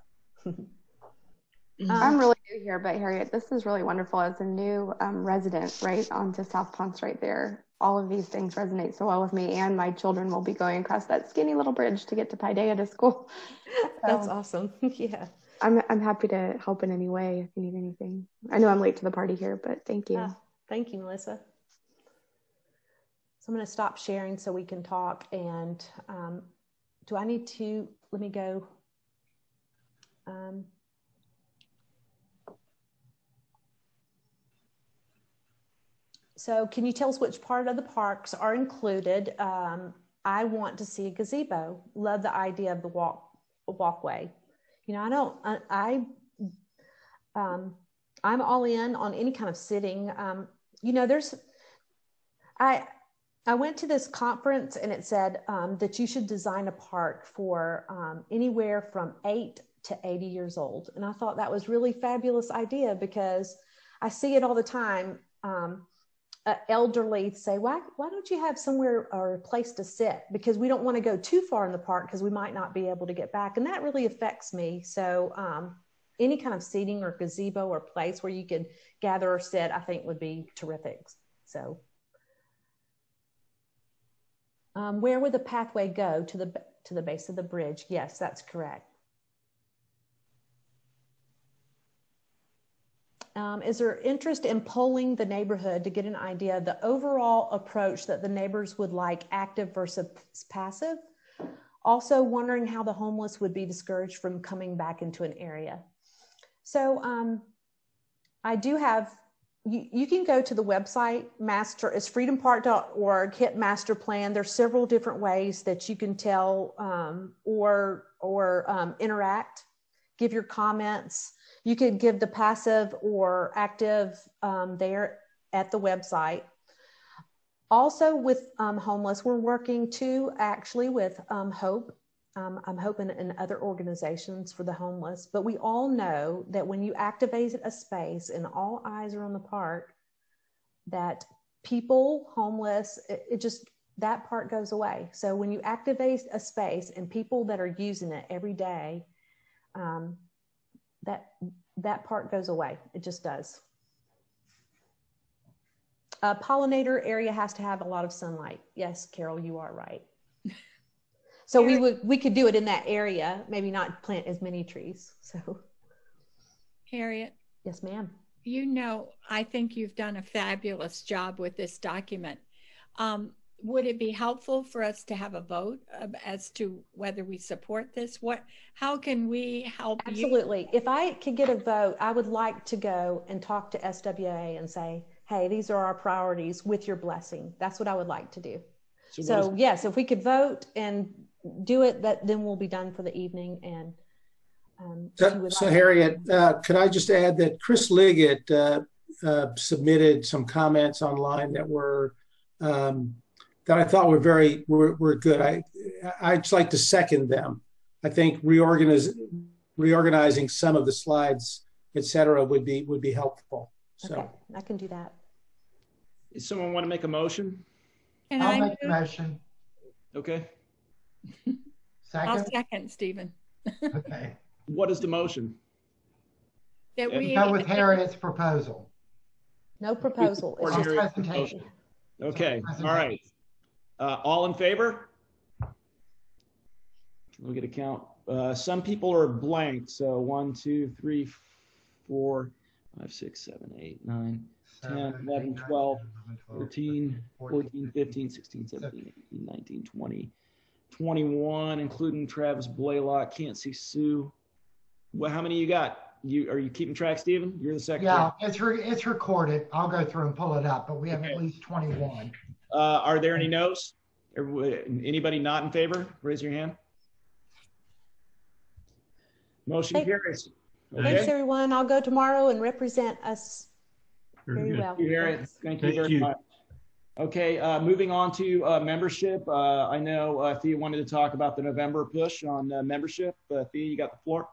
I'm really new here, but Harriet, this is really wonderful as a new um, resident, right onto South Ponce right there. All of these things resonate so well with me, and my children will be going across that skinny little bridge to get to Paideia to school. So that's awesome. Yeah. I'm I'm happy to help in any way if you need anything. I know I'm late to the party here, but thank you. Uh, thank you, Melissa. So I'm going to stop sharing so we can talk. And um, do I need to, let me go. Um, So can you tell us which part of the parks are included? Um, I want to see a gazebo. Love the idea of the walk walkway. You know, I don't, I, I um, I'm all in on any kind of sitting. Um, you know, there's, I, I went to this conference and it said um, that you should design a park for um, anywhere from eight to eighty years old. And I thought that was really fabulous idea because I see it all the time. Um, Uh, elderly say, why, why don't you have somewhere or a place to sit? Because we don't want to go too far in the park because we might not be able to get back. And that really affects me. So um, any kind of seating or gazebo or place where you could gather or sit, I think would be terrific. So um, where would the pathway go? To the, to the base of the bridge? Yes, that's correct. Um, is there interest in polling the neighborhood to get an idea of the overall approach that the neighbors would like, active versus passive? Also wondering how the homeless would be discouraged from coming back into an area. So um, I do have, you, you can go to the website, master, it's freedom park dot org, hit master plan. There's several different ways that you can tell um, or, or um, interact, give your comments. You could give the passive or active um, there at the website. Also with um, homeless, we're working too actually with um, HOPE. Um, I'm hoping in other organizations for the homeless, but we all know that when you activate a space and all eyes are on the park, that people homeless, it, it just, that part goes away. So when you activate a space and people that are using it every day, um, that that part goes away. It just does. A pollinator area has to have a lot of sunlight. Yes, Carol, you are right. So we would we could do it in that area, maybe not plant as many trees. So Harriet. Yes, ma'am. You know, I think you've done a fabulous job with this document. Um, would it be helpful for us to have a vote uh, as to whether we support this? What, how can we help you? Absolutely. If I could get a vote, I would like to go and talk to S W A and say, hey, these are our priorities with your blessing. That's what I would like to do. So, so is- yes, if we could vote and do it, that then we'll be done for the evening. And um, so, so like Harriet, uh, could I just add that Chris Liggett uh, uh, submitted some comments online that were um, that I thought were very were, were good. I I'd just like to second them. I think reorganize, reorganizing some of the slides, et cetera, would be would be helpful. So okay, I can do that. Does someone want to make a motion? And I'll I make the motion. Okay. Second. I'll second, Stephen. Okay. What is the motion? That we go with Harriet's proposal. No proposal. It's just presentation. Okay. All right. Uh, all in favor? We'll get a count. Uh, some people are blank. So one, two, three, four, five, six, seven, eight, nine, ten, eleven, twelve, thirteen, fourteen, fifteen, sixteen, seventeen, eighteen, nineteen, twenty, twenty-one, including Travis Blaylock. Can't see Sue. Well, how many you got? you are you keeping track, Stephen? You're the secretary. Yeah, it's re- it's recorded. I'll go through and pull it up, but we have Okay. at least twenty-one. Uh, are there any no's? Anybody not in favor? Raise your hand. Motion Thank- carries. Thanks, Okay. everyone. I'll go tomorrow and represent us very good. well. Thank you, Harriet. Thank you Thank very you. much. Okay, uh, moving on to uh, membership. Uh, I know uh, Thea wanted to talk about the November push on uh, membership. Uh, Thea, you got the floor.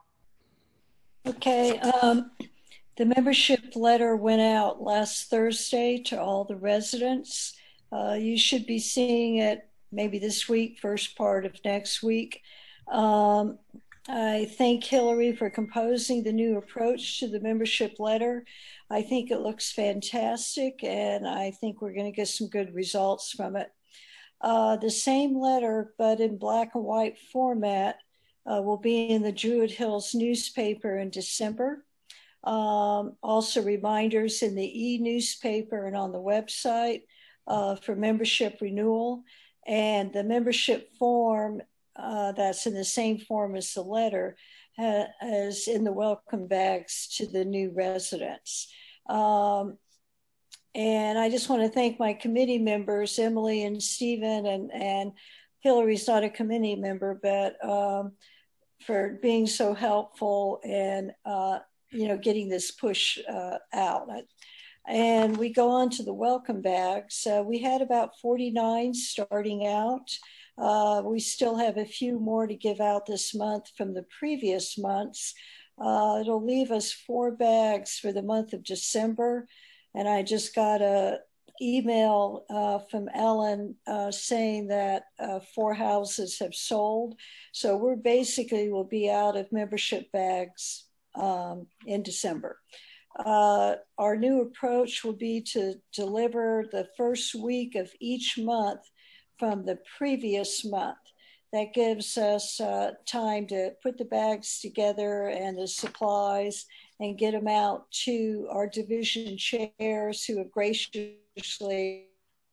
Okay, um, the membership letter went out last Thursday to all the residents. Uh, you should be seeing it maybe this week, first part of next week. Um, I thank Hillary for composing the new approach to the membership letter. I think it looks fantastic, and I think we're going to get some good results from it. Uh, the same letter, but in black and white format, uh, will be in the Druid Hills newspaper in December. Um, also reminders in the e-newspaper and on the website uh, for membership renewal. And the membership form uh, that's in the same form as the letter uh, is in the welcome bags to the new residents. Um, and I just want to thank my committee members, Emily and Stephen, and, and Hillary's not a committee member, but um, for being so helpful and, uh, you know, getting this push uh, out. And we go on to the welcome bags. Uh, we had about forty-nine starting out. Uh, we still have a few more to give out this month from the previous months. Uh, it'll leave us four bags for the month of December. And I just got a email uh, from Ellen uh, saying that uh, four houses have sold. So we're basically will be out of membership bags um, in December. Uh, our new approach will be to deliver the first week of each month from the previous month. That gives us uh, time to put the bags together and the supplies and get them out to our division chairs who have graciously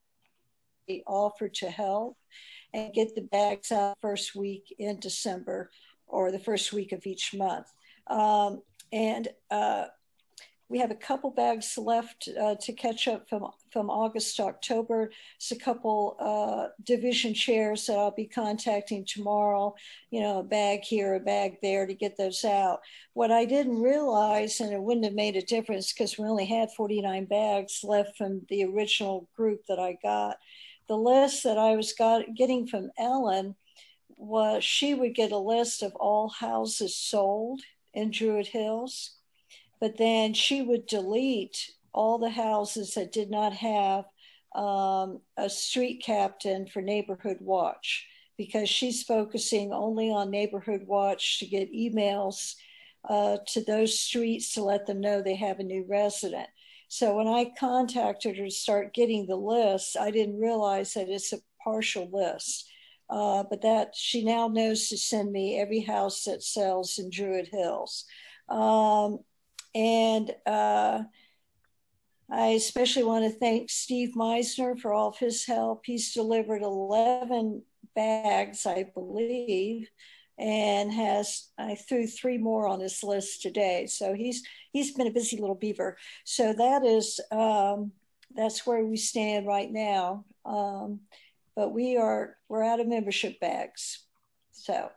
offered to help, and get the bags out first week in December or the first week of each month. Um, and uh, we have a couple bags left uh, to catch up from, from August to October. It's a couple uh, division chairs that I'll be contacting tomorrow, you know, a bag here, a bag there to get those out. What I didn't realize, and it wouldn't have made a difference because we only had forty-nine bags left from the original group that I got. The list that I was got, getting from Ellen was she would get a list of all houses sold in Druid Hills. But then she would delete all the houses that did not have um, a street captain for Neighborhood Watch, because she's focusing only on Neighborhood Watch to get emails uh, to those streets to let them know they have a new resident. So when I contacted her to start getting the list, I didn't realize that it's a partial list. Uh, but that she now knows to send me every house that sells in Druid Hills. Um, And uh, I especially want to thank Steve Meisner for all of his help. He's delivered eleven bags, I believe, and has, I threw three more on his list today. So he's he's been a busy little beaver. So that is, um, that's where we stand right now. Um, but we are, we're out of membership bags, so.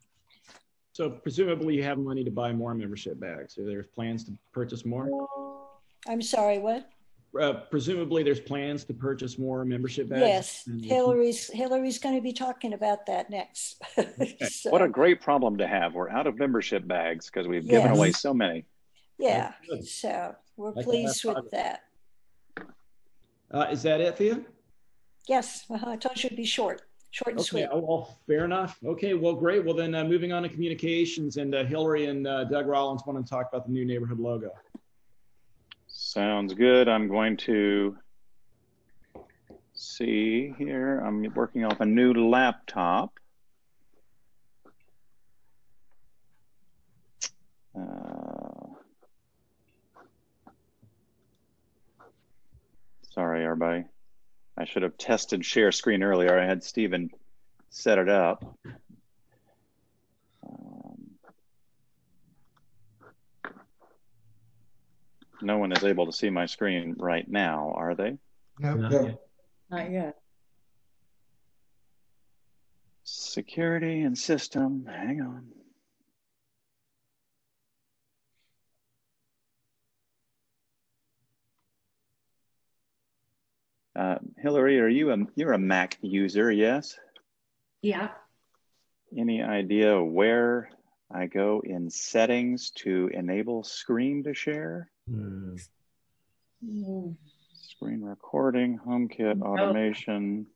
So presumably you have money to buy more membership bags. Are there plans to purchase more? I'm sorry, what? Uh, presumably there's plans to purchase more membership bags? Yes, Hillary's Hillary's going to be talking about that next. So, What a great problem to have. We're out of membership bags because we've given Yes. away so many. yeah, Good. so we're Like pleased that. with that. Uh, is that it, Thea? Yes, uh-huh, I told you it'd be short, short and Okay, sweet. oh, well, fair enough. Okay, well, great. Well, then uh, moving on to communications, and uh, Hillary and uh, Doug Rollins want to talk about the new neighborhood logo. Sounds good. I'm going to see here. I'm working off a new laptop. Uh, sorry, everybody. I should have tested share screen earlier. I had Stephen set it up. Um, no one is able to see my screen right now, are they? Nope. Not Nope. yet. Not yet. Security and system, hang on. Uh, Hillary, are you a, you're a Mac user, yes? Yeah. Any idea where I go in settings to enable screen to share? Hmm. Mm. Screen recording, HomeKit, automation.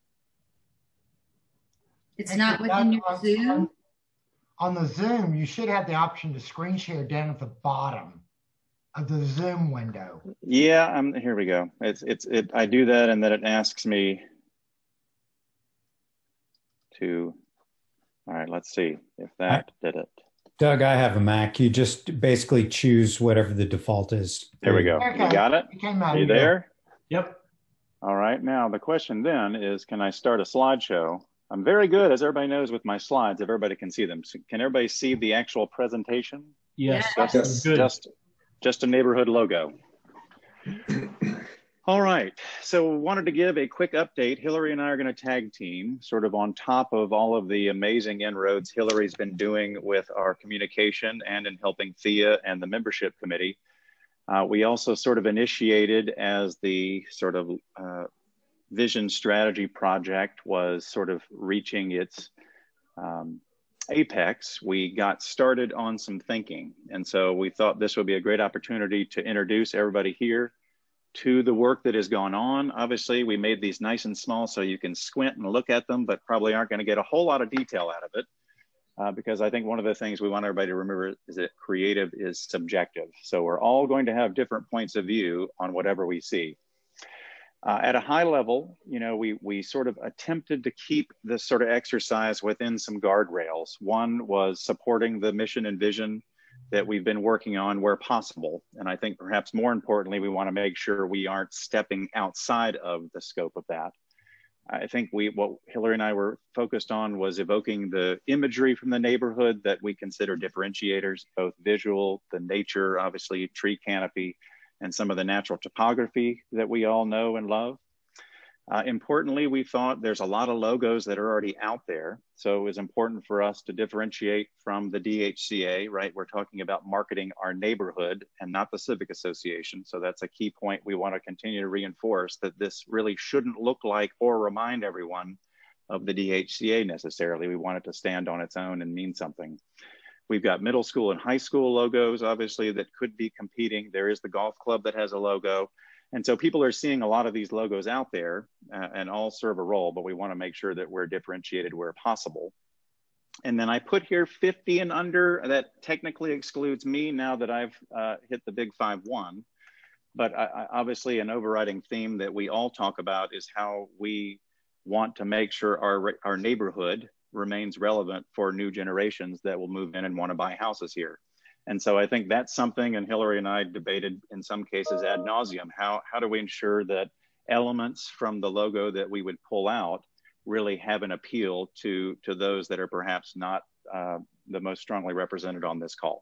It's Actually, not within your on, Zoom? On, on the Zoom, you should have the option to screen share down at the bottom of the Zoom window. Yeah, I'm, here we go. It's, it's, it, I do that and then it asks me to, all right, let's see if that I, did it. Doug, I have a Mac. You just basically choose whatever the default is. There we go. Okay. You got it? it came out Are you there? Yep. All right, now the question then is, can I start a slideshow? I'm very good, as everybody knows, with my slides, if everybody can see them. So can everybody see the actual presentation? Yes, just, yes. Good. Just, just a neighborhood logo. All right, so wanted to give a quick update. Hillary and I are going to tag team sort of on top of all of the amazing inroads Hillary's been doing with our communication and in helping Thea and the membership committee. Uh, we also sort of initiated as the sort of uh, vision strategy project was sort of reaching its um, apex, we got started on some thinking. And so we thought this would be a great opportunity to introduce everybody here to the work that has gone on. Obviously, we made these nice and small so you can squint and look at them, but probably aren't going to get a whole lot of detail out of it. Uh, because I think one of the things we want everybody to remember is that creative is subjective. So we're all going to have different points of view on whatever we see. Uh, at a high level, you know, we, we sort of attempted to keep this sort of exercise within some guardrails. One was supporting the mission and vision that we've been working on where possible. And I think perhaps more importantly, we want to make sure we aren't stepping outside of the scope of that. I think we, what Hillary and I were focused on was evoking the imagery from the neighborhood that we consider differentiators, both visual, the nature, obviously tree canopy, and some of the natural topography that we all know and love. Uh, importantly, we thought there's a lot of logos that are already out there. So it was important for us to differentiate from the D H C A, right? We're talking about marketing our neighborhood and not the Civic Association. So that's a key point we want to continue to reinforce, that this really shouldn't look like or remind everyone of the D H C A necessarily. We want it to stand on its own and mean something. We've got middle school and high school logos, obviously, that could be competing. There is the golf club that has a logo. And so people are seeing a lot of these logos out there uh, and all serve a role, but we want to make sure that we're differentiated where possible. And then I put here fifty and under. That technically excludes me now that I've uh, hit the big five one. But I, I, obviously an overriding theme that we all talk about is how we want to make sure our, our neighborhood remains relevant for new generations that will move in and want to buy houses here. And so I think that's something, and Hillary and I debated in some cases ad nauseum, how, how do we ensure that elements from the logo that we would pull out really have an appeal to, to those that are perhaps not uh, the most strongly represented on this call.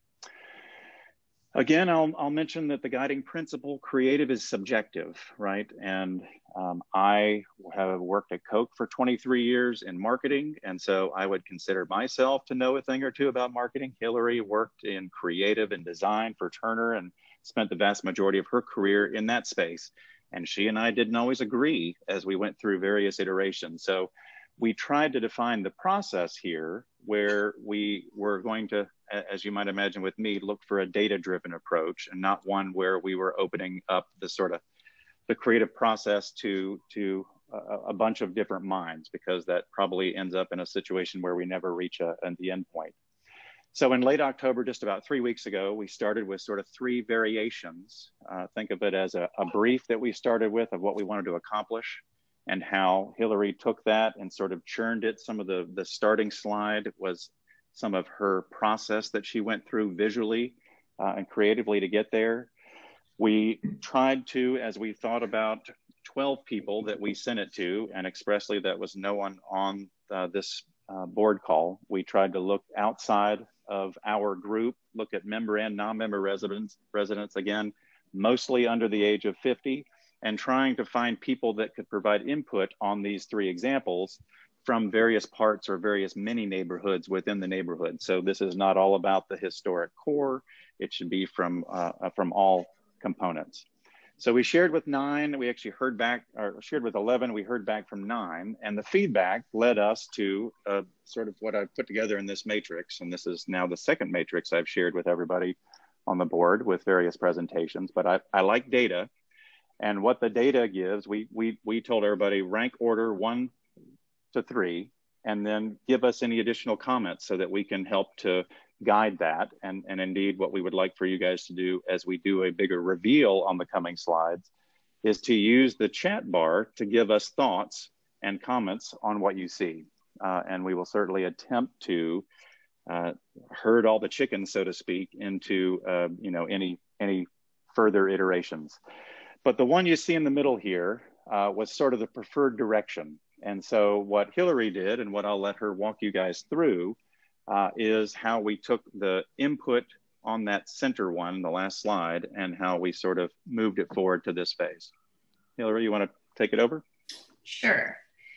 Again, I'll, I'll mention that the guiding principle, creative is subjective, right? And um, I have worked at Coke for twenty-three years in marketing. And so I would consider myself to know a thing or two about marketing. Hillary worked in creative and design for Turner and spent the vast majority of her career in that space. And she and I didn't always agree as we went through various iterations. So we tried to define the process here where we were going to, as you might imagine with me, look for a data-driven approach and not one where we were opening up the sort of the creative process to, to a, a bunch of different minds, because that probably ends up in a situation where we never reach a, a, the end point. So in late October, just about three weeks ago, we started with sort of three variations. Uh, think of it as a, a brief that we started with of what we wanted to accomplish, and how Hillary took that and sort of churned it. Some of the, the starting slide was some of her process that she went through visually uh, and creatively to get there. We tried to, as we thought about twelve people that we sent it to, and expressly that was no one on uh, this uh, board call, we tried to look outside of our group, look at member and non-member residents, residents again, mostly under the age of fifty, and trying to find people that could provide input on these three examples from various parts or various mini neighborhoods within the neighborhood. So this is not all about the historic core. It should be from, uh, from all components. So we shared with nine, we actually heard back, or shared with eleven, we heard back from nine, and the feedback led us to uh, sort of what I've put together in this matrix. And this is now the second matrix I've shared with everybody on the board with various presentations, but I, I like data. And what the data gives, we, we, we told everybody rank order one to three, and then give us any additional comments so that we can help to guide that. And, and indeed, what we would like for you guys to do as we do a bigger reveal on the coming slides is to use the chat bar to give us thoughts and comments on what you see. Uh, and we will certainly attempt to uh, herd all the chickens, so to speak, into uh, you know, any, any further iterations. But the one you see in the middle here uh, was sort of the preferred direction. And so what Hillary did, and what I'll let her walk you guys through, uh, is how we took the input on that center one, the last slide, and how we sort of moved it forward to this phase. Hillary, you want to take it over? Sure.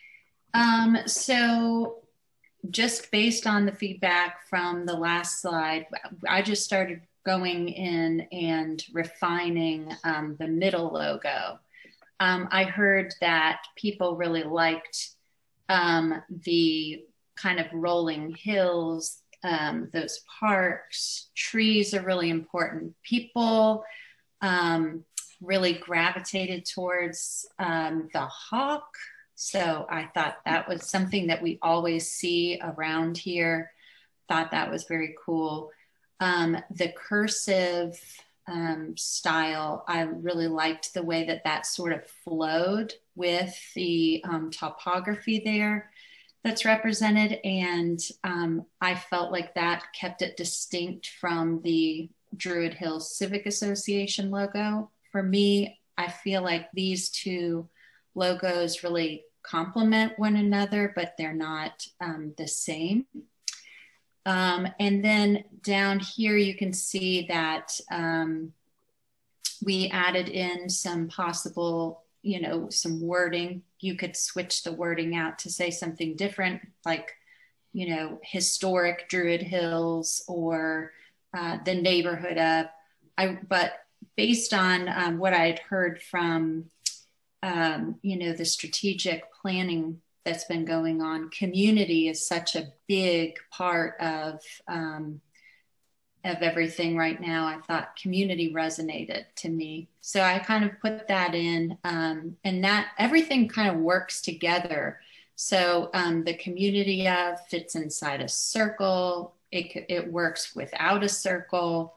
Um, so just based on the feedback from the last slide, I just started going in and refining um, the middle logo. Um, I heard that people really liked um, the kind of rolling hills, um, those parks. Trees are really important. People um, really gravitated towards um, the hawk. So I thought that was something that we always see around here. Thought that was very cool. Um, the cursive um, style, I really liked the way that that sort of flowed with the um, topography there that's represented. And um, I felt like that kept it distinct from the Druid Hills Civic Association logo. For me, I feel like these two logos really complement one another, but they're not um, the same. Um, and then down here, you can see that um, we added in some possible, you know, some wording. You could switch the wording out to say something different, like, you know, historic Druid Hills or uh, the neighborhood of. I, but based on um, what I had heard from, um, you know, the strategic planning that's been going on, community is such a big part of um, of everything right now. I thought community resonated to me, so I kind of put that in, um, and that everything kind of works together. So um, the community of fits inside a circle. It it works without a circle,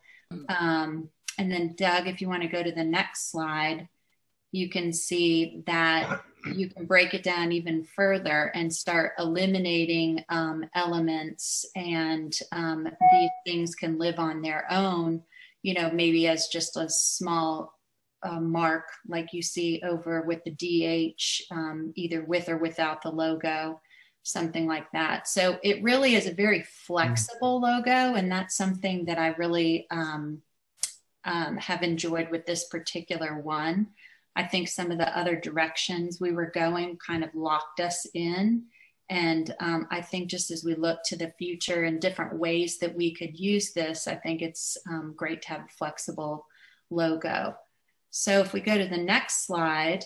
um, and then Doug, if you want to go to the next slide, you can see that you can break it down even further and start eliminating um, elements, and um, these things can live on their own, you know, maybe as just a small uh, mark like you see over with the D H, um, either with or without the logo, something like that. So it really is a very flexible logo, and that's something that I really um, um, have enjoyed with this particular one. I think some of the other directions we were going kind of locked us in. And um, I think just as we look to the future and different ways that we could use this, I think it's um, great to have a flexible logo. So if we go to the next slide,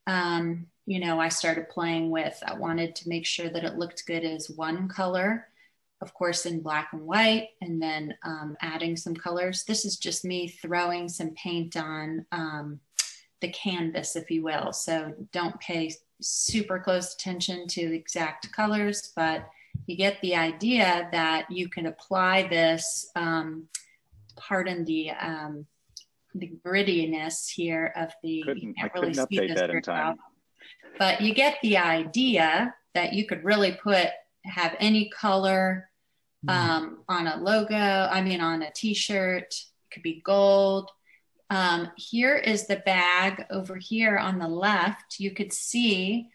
um, you know, I started playing with, I wanted to make sure that it looked good as one color, of course, in black and white, and then um, adding some colors. This is just me throwing some paint on um, the canvas, if you will. So don't pay super close attention to the exact colors, but you get the idea that you can apply this, um, pardon the um, the grittiness here of the, couldn't, you I can't really couldn't see update this that in very time. well. But you get the idea that you could really put, have any color um, on a logo, I mean, on a t-shirt, it could be gold. Um, here is the bag over here on the left. You could see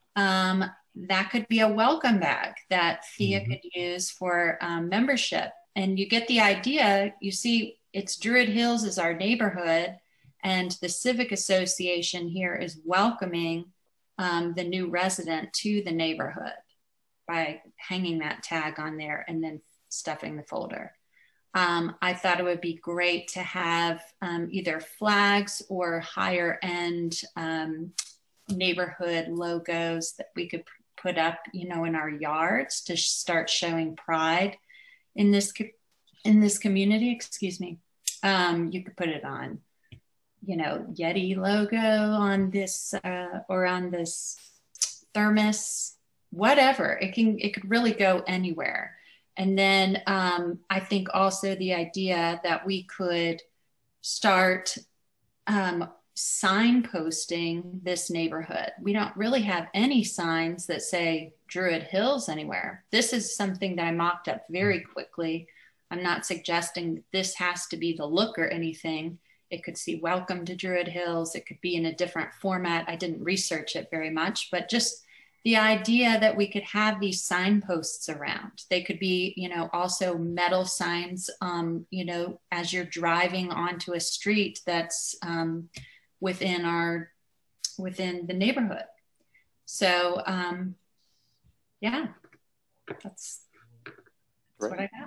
um, that could be a welcome bag that Thea mm-hmm. could use for um, membership. And you get the idea. You see, it's Druid Hills is our neighborhood, And the Civic Association here is welcoming um, the new resident to the neighborhood by hanging that tag on there and then stuffing the folder. Um, I thought it would be great to have um, either flags or higher end um, neighborhood logos that we could put up, you know, in our yards to start showing pride in this in this community. Excuse me. Um, you could put it on, you know, Yeti logo on this uh, or on this thermos, whatever. It can it could really go anywhere. And then um, I think also the idea that we could start um, signposting this neighborhood. We don't really have any signs that say Druid Hills anywhere. This is something that I mocked up very quickly. I'm not suggesting this has to be the look or anything. It could say welcome to Druid Hills. It could be in a different format. I didn't research it very much, but just the idea that we could have these signposts around. They could be, you know, also metal signs, um, you know, as you're driving onto a street that's um, within our, within the neighborhood. So, um, yeah, that's, that's what I got.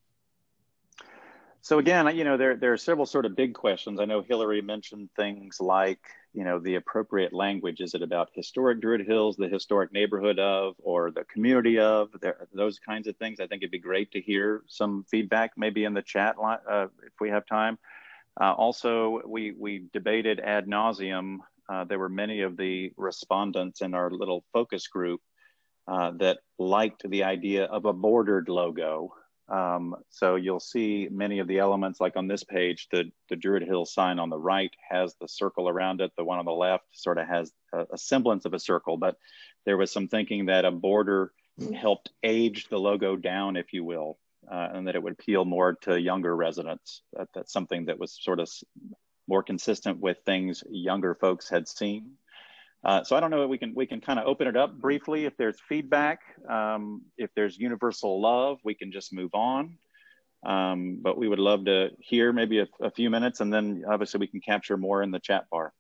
So again, you know, there, there are several sort of big questions. I know Hillary mentioned things like, you know, the appropriate language. Is it about historic Druid Hills, the historic neighborhood of, or the community of, there, those kinds of things? I think it'd be great to hear some feedback, maybe in the chat line, uh, if we have time. Uh, also, we, we debated ad nauseum. Uh, there were many of the respondents in our little focus group uh, that liked the idea of a bordered logo. Um, so you'll see many of the elements, like on this page, the, the Druid Hills sign on the right has the circle around it. The one on the left sort of has a, a semblance of a circle, but there was some thinking that a border helped age the logo down, if you will, uh, and that it would appeal more to younger residents. That, that's something that was sort of more consistent with things younger folks had seen. Uh, so I don't know if we can we can kind of open it up briefly. If there's feedback, um, if there's universal love, we can just move on. Um, but we would love to hear maybe a, a few minutes, and then obviously we can capture more in the chat bar.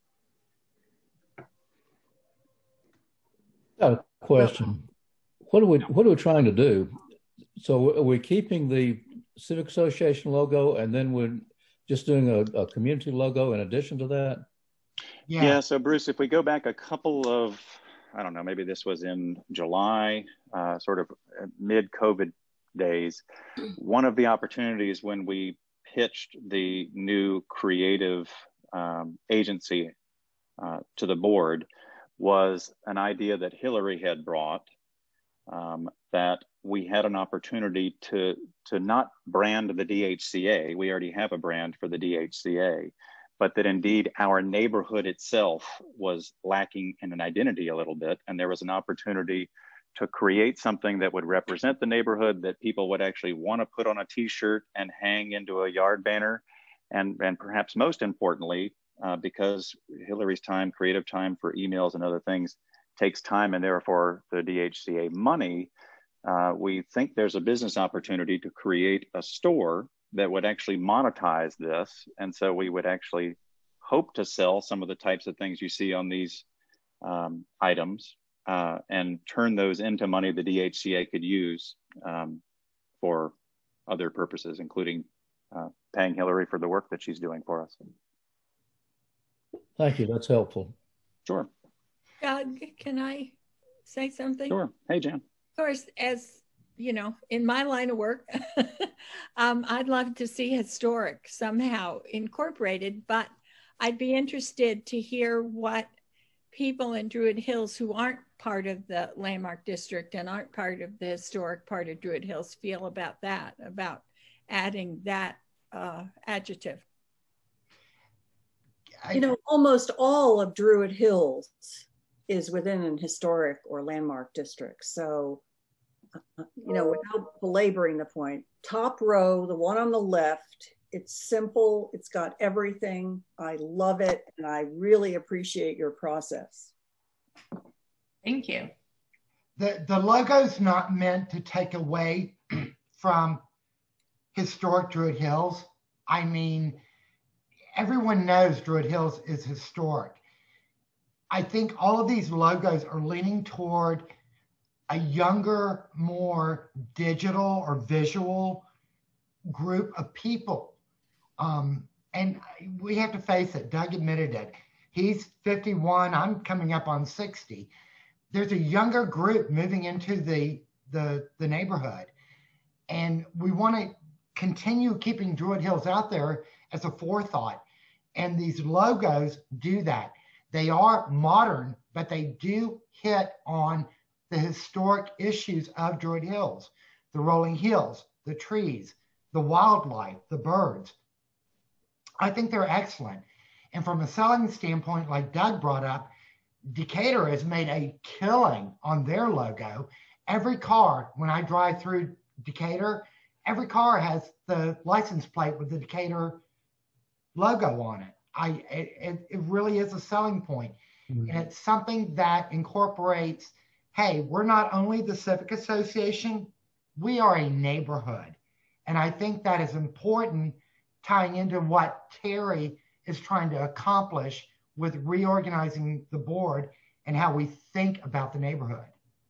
Got a question. What are we what are we trying to do? So are we keeping the Civic Association logo, and then we're just doing a, a community logo in addition to that? Yeah. yeah, so Bruce, if we go back a couple of, I don't know, maybe this was in July, uh, sort of mid-COVID days, one of the opportunities when we pitched the new creative um, agency uh, to the board was an idea that Hillary had brought, um, that we had an opportunity to, to not brand the D H C A. We already have a brand for the D H C A. But that indeed our neighborhood itself was lacking in an identity a little bit. And there was an opportunity to create something that would represent the neighborhood, that people would actually want to put on a t-shirt and hang into a yard banner. And, and perhaps most importantly, uh, because Hillary's time, creative time for emails and other things takes time, and therefore the D H C A money, uh, we think there's a business opportunity to create a store that would actually monetize this. And so we would actually hope to sell some of the types of things you see on these um, items uh, and turn those into money the D H C A could use um, for other purposes, including uh, paying Hillary for the work that she's doing for us. Thank you, that's helpful. Sure. Uh, can I say something? Sure, hey Jan. Of course, as you know, in my line of work, um, I'd love to see historic somehow incorporated, but I'd be interested to hear what people in Druid Hills who aren't part of the landmark district and aren't part of the historic part of Druid Hills feel about that, about adding that uh, adjective. You know, almost all of Druid Hills is within an historic or landmark district. So you know, without belaboring the point, top row, the one on the left, it's simple, it's got everything. I love it, and I really appreciate your process. Thank you. The, the logo's not meant to take away from historic Druid Hills. I mean, everyone knows Druid Hills is historic. I think all of these logos are leaning toward a younger, more digital or visual group of people. Um, and we have to face it, Doug admitted it. He's fifty-one, I'm coming up on sixty. There's a younger group moving into the, the, the neighborhood. And we want to continue keeping Druid Hills out there as a forethought. And these logos do that. They are modern, but they do hit on the historic issues of Druid Hills, the rolling hills, the trees, the wildlife, the birds. I think they're excellent. And from a selling standpoint, like Doug brought up, Decatur has made a killing on their logo. Every car, when I drive through Decatur, every car has the license plate with the Decatur logo on it. I, it, it really is a selling point. Mm-hmm. And it's something that incorporates, hey, we're not only the Civic Association, we are a neighborhood. And I think that is important, tying into what Terry is trying to accomplish with reorganizing the board and how we think about the neighborhood.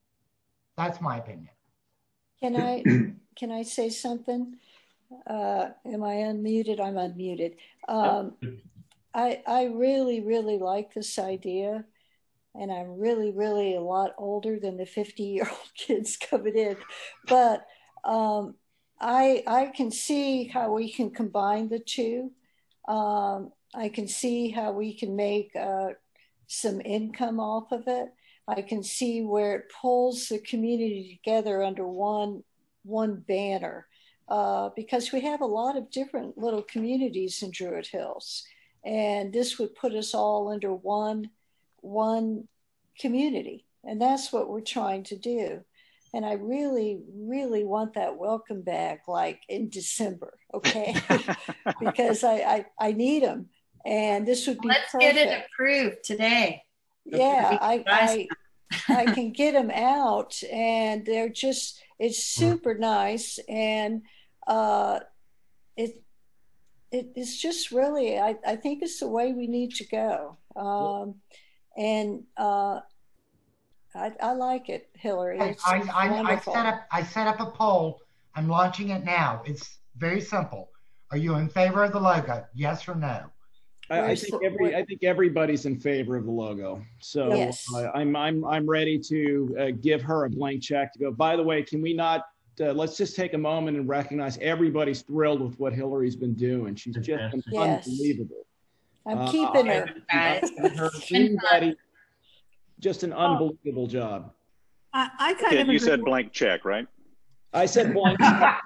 That's my opinion. Can I can I say something? Uh, am I unmuted? I'm unmuted. Um, I I really really like this idea, and I'm really really a lot older than the fifty year old kids coming in, but um, I I can see how we can combine the two. Um, I can see how we can make uh, some income off of it. I can see where it pulls the community together under one one banner, uh, because we have a lot of different little communities in Druid Hills, and this would put us all under one one community, and that's what we're trying to do. And I really, really want that welcome bag like in December, okay? Because I, I I need them, and this would be Let's perfect. get it approved today. Yeah, I, I I can get them out, and they're just, it's super nice, and uh, it it it's just really, I, I think it's the way we need to go. Um, and uh, I, I like it, Hillary. It's I, I, I, wonderful. set up, I set up a poll. I'm launching it now. It's very simple. Are you in favor of the logo? Yes or no? I, I think every I think everybody's in favor of the logo. So Yes. uh, I'm I'm I'm ready to uh, give her a blank check to go. By the way, can we not? Uh, let's just take a moment and recognize everybody's thrilled with what Hillary's been doing. She's just been Yes. unbelievable. I'm Uh, keeping her. I- her everybody- just an unbelievable job. I, I kind Kid, of you agree. said blank check, right? I said blank check.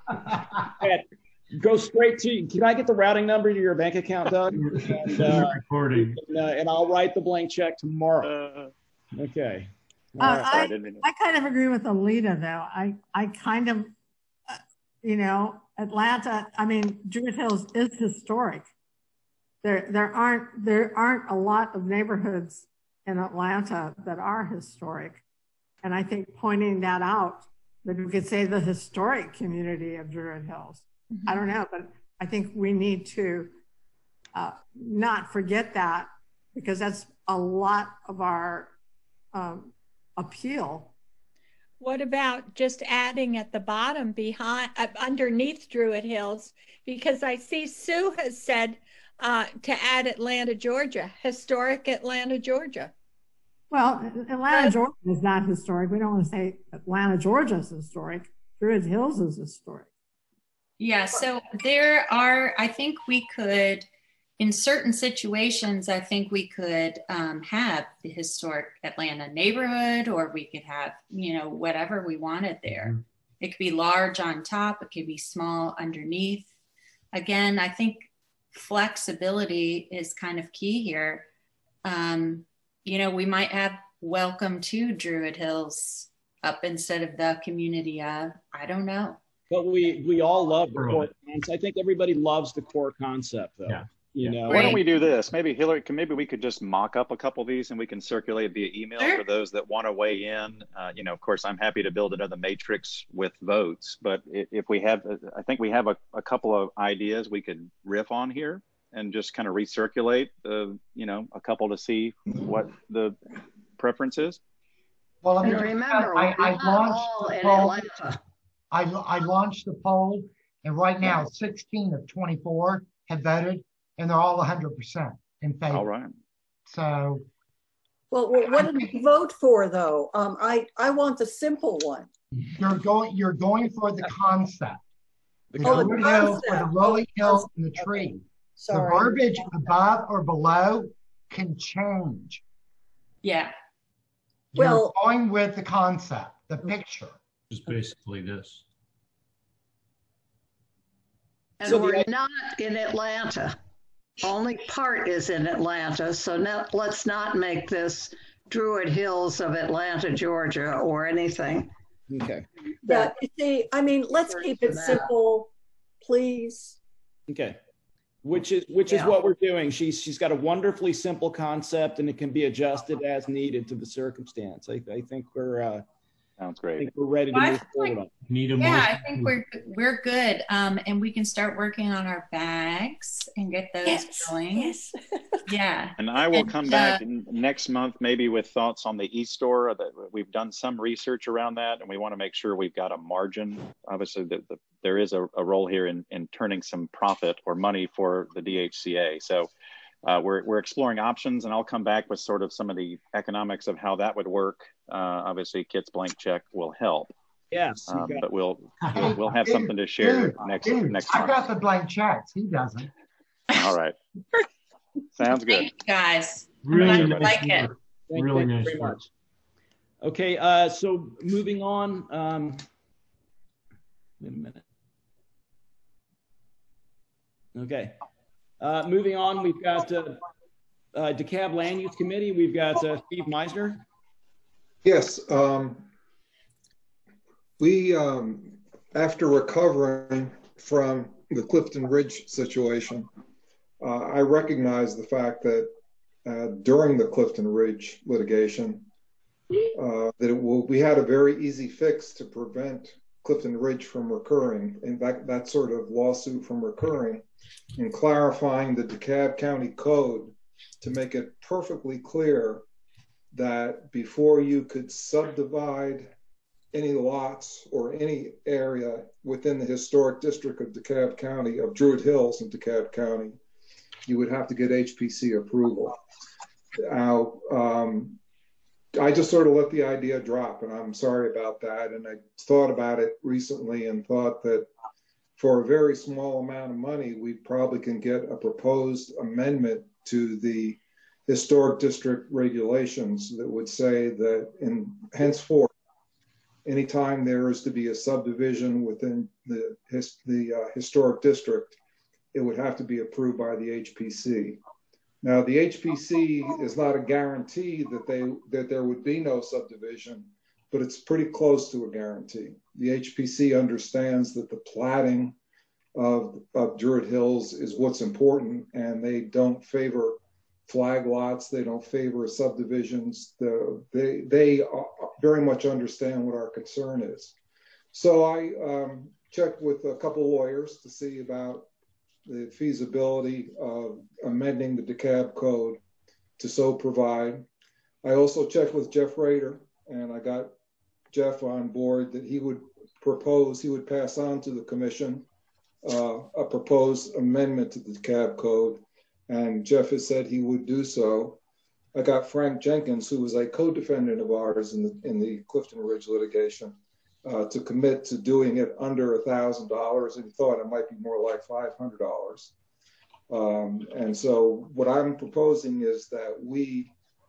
Go straight to. Can I get the routing number to your bank account, Doug? And, uh, recording. and, uh, and I'll write the blank check tomorrow. Okay. Uh, All right. I, I didn't mean to- I kind of agree with Alita, though. I, I kind of, uh, you know, Atlanta, I mean, Druid Hills is historic. There, there aren't, there aren't a lot of neighborhoods in Atlanta that are historic. And I think pointing that out, that we could say the historic community of Druid Hills. Mm-hmm. I don't know, but I think we need to uh, not forget that, because that's a lot of our um, appeal. What about just adding at the bottom behind, uh, underneath Druid Hills? Because I see Sue has said uh, to add Atlanta, Georgia, historic Atlanta, Georgia. Well, Atlanta, Georgia is not historic. We don't want to say Atlanta, Georgia is historic. Druid Hills is historic. Yeah, so there are, I think we could, in certain situations, I think we could um, have the historic Atlanta neighborhood, or we could have, you know, whatever we wanted there. It could be large on top, it could be small underneath. Again, I think flexibility is kind of key here. Um, you know, we might have welcome to Druid Hills up instead of the community of, I don't know. But we we all love the core concept. I think everybody loves the core concept, though. Yeah. You know, Why don't we do this? Maybe Hillary, can maybe we could just mock up a couple of these and we can circulate via email Sure. for those that want to weigh in. Uh, you know, of course, I'm happy to build another matrix with votes, but if, if we have, I think we have a, a couple of ideas we could riff on here and just kind of recirculate the, you know, a couple to see what the preference is? Well, let me And just- remember, I, I we're not launched all the in poll. Atlanta. I, I launched the poll, and right now sixteen of twenty-four have voted, and they're all one hundred percent in favor. All right. So, Well, well, what did we vote for though? Um, I, I want the simple one. you're going you're going for the concept. The Oh, the Druid Hills for the concept. rolling Oh, hills and the tree. The Sorry. verbiage above or below can change. Yeah. You're Well- going with the concept, the picture. Is basically this. And So the we're idea- not in Atlanta. Only part is in Atlanta. So now let's not make this Druid Hills of Atlanta, Georgia, or anything. Okay. Yeah, you see, I mean, let's keep it that. simple, please. Okay. Which is which is Yeah. what we're doing. She's she's got a wonderfully simple concept, and it can be adjusted as needed to the circumstance. I, I think we're uh, Sounds I great. think we're ready to Well, I move feel forward like- on. Need a Yeah, I motion? think we're we're good. Um, and we can start working on our bags and get those Yes, going. yes. Yeah. And I will And, come uh, back n- next month, maybe with thoughts on the e-store. That we've done some research around that, and we want to make sure we've got a margin. Obviously, the, the, there is a, a role here in, in turning some profit or money for the D H C A. So uh, we're we're exploring options, and I'll come back with sort of some of the economics of how that would work. Uh, obviously, Kit's blank check will help, Yes. you um, got- but we'll, Hey, we'll we'll have dude, something to share dude, next dude, next I month. got the blank checks. He doesn't. All right. Sounds good. Thank you guys. Really I nice like it. work. Thank, Really thank you nice very work. much. Okay, uh, so moving on. Um, wait a minute. Okay, uh, moving on. We've got uh, uh, DeKalb Land Use Committee. We've got uh, Steve Meisner. Yes, um, we, um, after recovering from the Clifton Ridge situation, uh, I recognize the fact that uh, during the Clifton Ridge litigation, uh, that it will, we had a very easy fix to prevent Clifton Ridge from recurring, and that, that sort of lawsuit from recurring, and clarifying the DeKalb County Code to make it perfectly clear that before you could subdivide any lots or any area within the historic district of DeKalb County, of Druid Hills in DeKalb County, you would have to get H P C approval. Now, um, I just sort of let the idea drop, and I'm sorry about that. And I thought about it recently and thought that for a very small amount of money, we probably can get a proposed amendment to the historic district regulations that would say that in henceforth, anytime there is to be a subdivision within the, his, the uh, historic district, it would have to be approved by the H P C. Now, the H P C is not a guarantee that they that there would be no subdivision, but it's pretty close to a guarantee. The H P C understands that the platting of, of Druid Hills is what's important, and they don't favor flag lots. They don't favor subdivisions. The, they, they very much understand what our concern is. So I um, checked with a couple lawyers to see about the feasibility of amending the DeKalb Code to so provide. I also checked with Jeff Rader, and I got Jeff on board that he would propose, he would pass on to the commission uh, a proposed amendment to the DeKalb Code, and Jeff has said he would do so. I got Frank Jenkins, who was a co-defendant of ours in the, in the Clifton Ridge litigation, Uh, to commit to doing it under a thousand dollars, and thought it might be more like five hundred dollars. Um, and so what I'm proposing is that we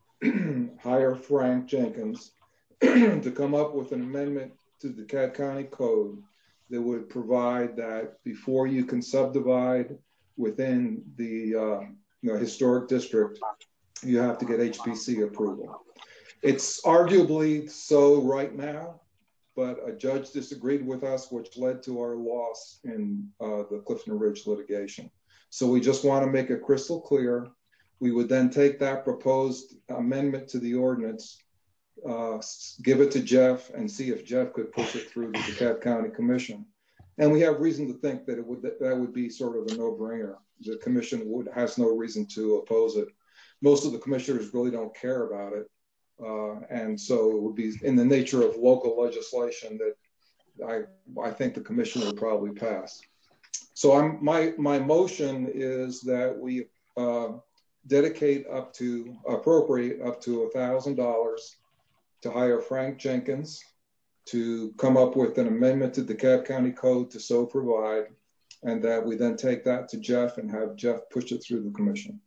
hire Frank Jenkins to come up with an amendment to the DeKalb County Code that would provide that before you can subdivide within the uh, you know, historic district, you have to get H P C approval. It's arguably so right now, but a judge disagreed with us, which led to our loss in uh, the Clifton Ridge litigation. So we just want to make it crystal clear. We would then take that proposed amendment to the ordinance, uh, give it to Jeff, and see if Jeff could push it through the DeKalb County Commission. And we have reason to think that it would that, that would be sort of a no-brainer. The commission would has no reason to oppose it. Most of the commissioners really don't care about it. Uh, and so it would be in the nature of local legislation that I, I think the commission would probably pass. So I'm, my, my motion is that we uh, dedicate up to, appropriate up to one thousand dollars to hire Frank Jenkins to come up with an amendment to the DeKalb County Code to so provide, and that we then take that to Jeff and have Jeff push it through the commission.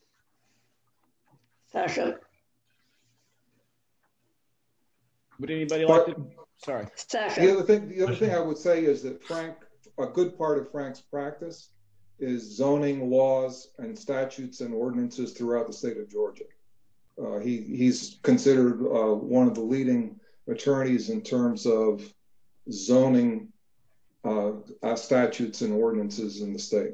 Second. Would anybody like to? Sorry. Second. The other thing, the other thing I would say is that Frank, a good part of Frank's practice is zoning laws and statutes and ordinances throughout the state of Georgia. Uh, he he's considered uh, one of the leading attorneys in terms of zoning uh, uh, statutes and ordinances in the state.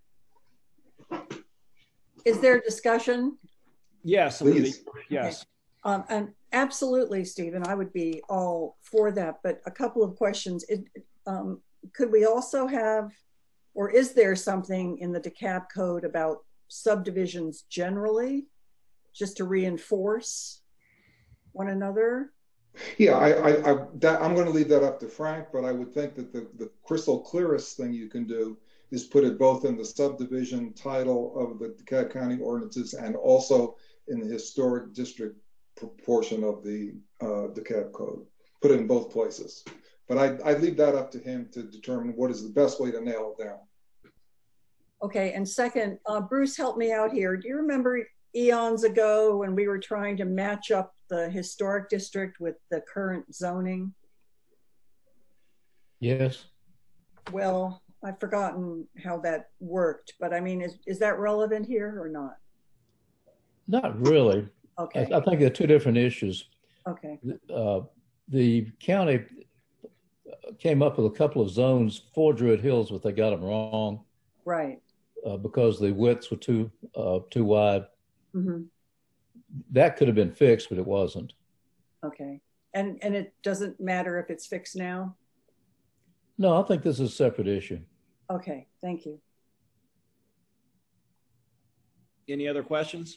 Is there discussion? Yes, please. Yes. Um, and absolutely, Stephen, I would be all for that. But a couple of questions. It, um, could we also have, or is there something in the DeKalb Code about subdivisions generally, just to reinforce one another? Yeah, I, I, I that, I'm going to leave that up to Frank, but I would think that the, the crystal clearest thing you can do is put it both in the subdivision title of the DeKalb County ordinances and also in the historic district portion of the uh, DeKalb Code. Put it in both places. But I, I leave that up to him to determine what is the best way to nail it down. Okay, and second, uh, Bruce, help me out here. Do you remember eons ago when we were trying to match up the historic district with the current zoning? Yes. Well, I've forgotten how that worked, but I mean, is, is that relevant here or not? Not really. Okay. I, I think they're two different issues. Okay. Uh, the county came up with a couple of zones for Druid Hills, but they got them wrong. Right. Uh, because the widths were too uh, too wide. Mm-hmm. That could have been fixed, but it wasn't. Okay. And and it doesn't matter if it's fixed now? No, I think this is a separate issue. Okay, thank you. Any other questions?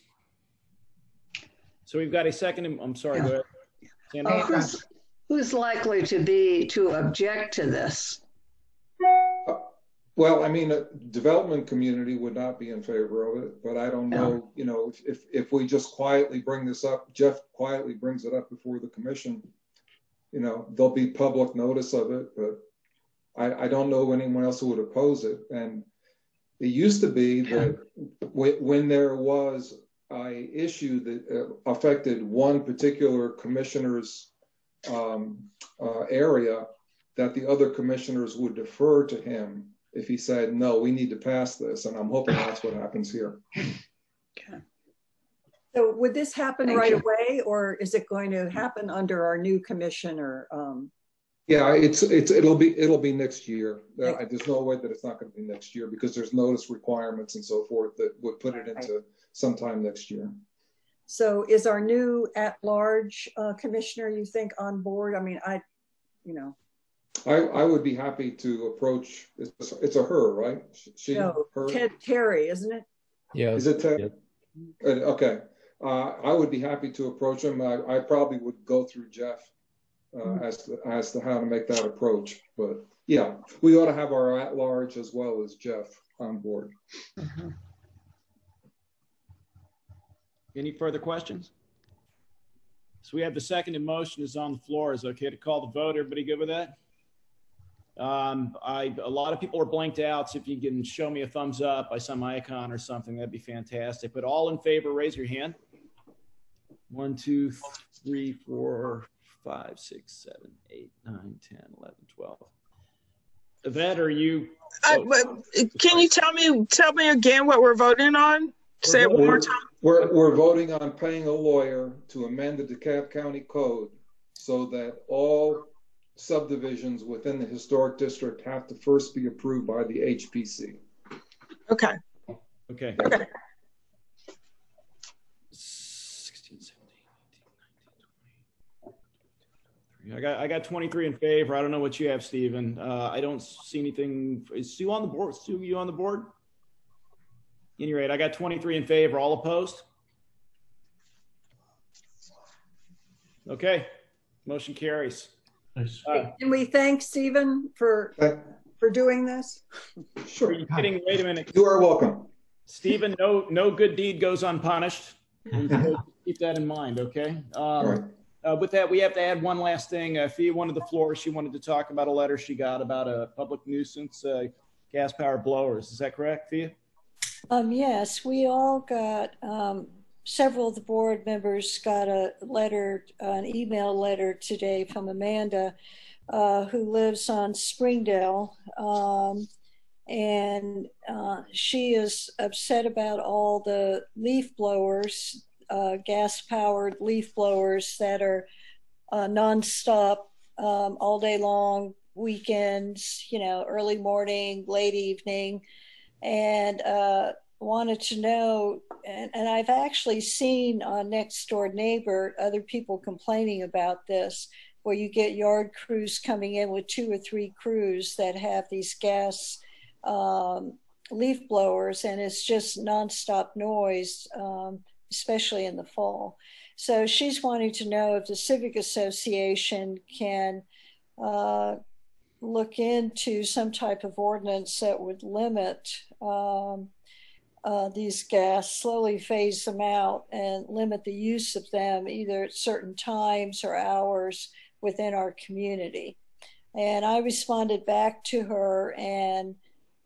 So we've got a second. I'm sorry, Yeah. go ahead. Sandy? Uh, who's, who's likely to be to object to this? Well, I mean, a development community would not be in favor of it, but I don't know, you know, if, if, if we just quietly bring this up, Jeff quietly brings it up before the commission, you know, there'll be public notice of it, but I, I don't know anyone else who would oppose it. And it used to be that when, when there was an issue that affected one particular commissioner's um, uh, area, that the other commissioners would defer to him if he said, no, we need to pass this. And I'm hoping that's what happens here. Okay. So would this happen Thank right you. away, or is it going to happen under our new commissioner? Um, Yeah, it's it's it'll be it'll be next year. There, there's no way that it's not going to be next year because there's notice requirements and so forth that would put it into sometime next year. so is our new at-large uh, commissioner, you think, on board? I mean, I, you know. I, I would be happy to approach, it's, it's a her, right? She, No, her? Ted Terry, isn't it? Yeah. Is it Ted? Yeah. Uh, Okay. Uh, I would be happy to approach him. I, I probably would go through Jeff uh, mm-hmm. as, to, as to how to make that approach. But yeah, we ought to have our at-large as well as Jeff on board. Mm-hmm. Any further questions? So we have the second in motion is on the floor. Is it okay to call the vote? Everybody good with that? Um, I, a lot of people are blanked out. So if you can show me a thumbs up by some icon or something, that'd be fantastic. But all in favor, raise your hand. One, two, three, four, five, six, seven, eight, nine, ten, eleven, twelve. Yvette, are you? Oh, I, can you tell me tell me again what we're voting on? Say it one more time. We're, we're voting on paying a lawyer to amend the DeKalb County Code so that all subdivisions within the historic district have to first be approved by the H P C. Okay. Okay. Okay. sixteen, seventeen, eighteen, nineteen, twenty, I got I got twenty-three in favor. I don't know what you have, Stephen. Uh, I don't see anything. Is Sue on the board? Sue, you on the board? At any rate, I got twenty-three in favor. All opposed? Okay, motion carries. Nice. Uh, Can we thank Stephen for for doing this? Sure. Are you kidding? Wait a minute. You are welcome. Stephen, no no good deed goes unpunished. And so keep that in mind, okay? Um, right. uh, with that, we have to add one last thing. Uh, Fia wanted the floor. She wanted to talk about a letter she got about a public nuisance uh, gas-powered blowers. Is that correct, Fia? Um, yes, we all got, um, several of the board members got a letter, uh, an email letter today from Amanda, uh, who lives on Springdale. Um, and uh, she is upset about all the leaf blowers, uh, gas-powered leaf blowers that are uh, nonstop um, all day long, weekends, you know, early morning, late evening, and uh, wanted to know, and, and I've actually seen on Next Door Neighbor other people complaining about this, where you get yard crews coming in with two or three crews that have these gas um, leaf blowers, and it's just nonstop noise, um, especially in the fall. So she's wanting to know if the Civic Association can uh, look into some type of ordinance that would limit um, uh, these gas, slowly phase them out and limit the use of them either at certain times or hours within our community. And I responded back to her and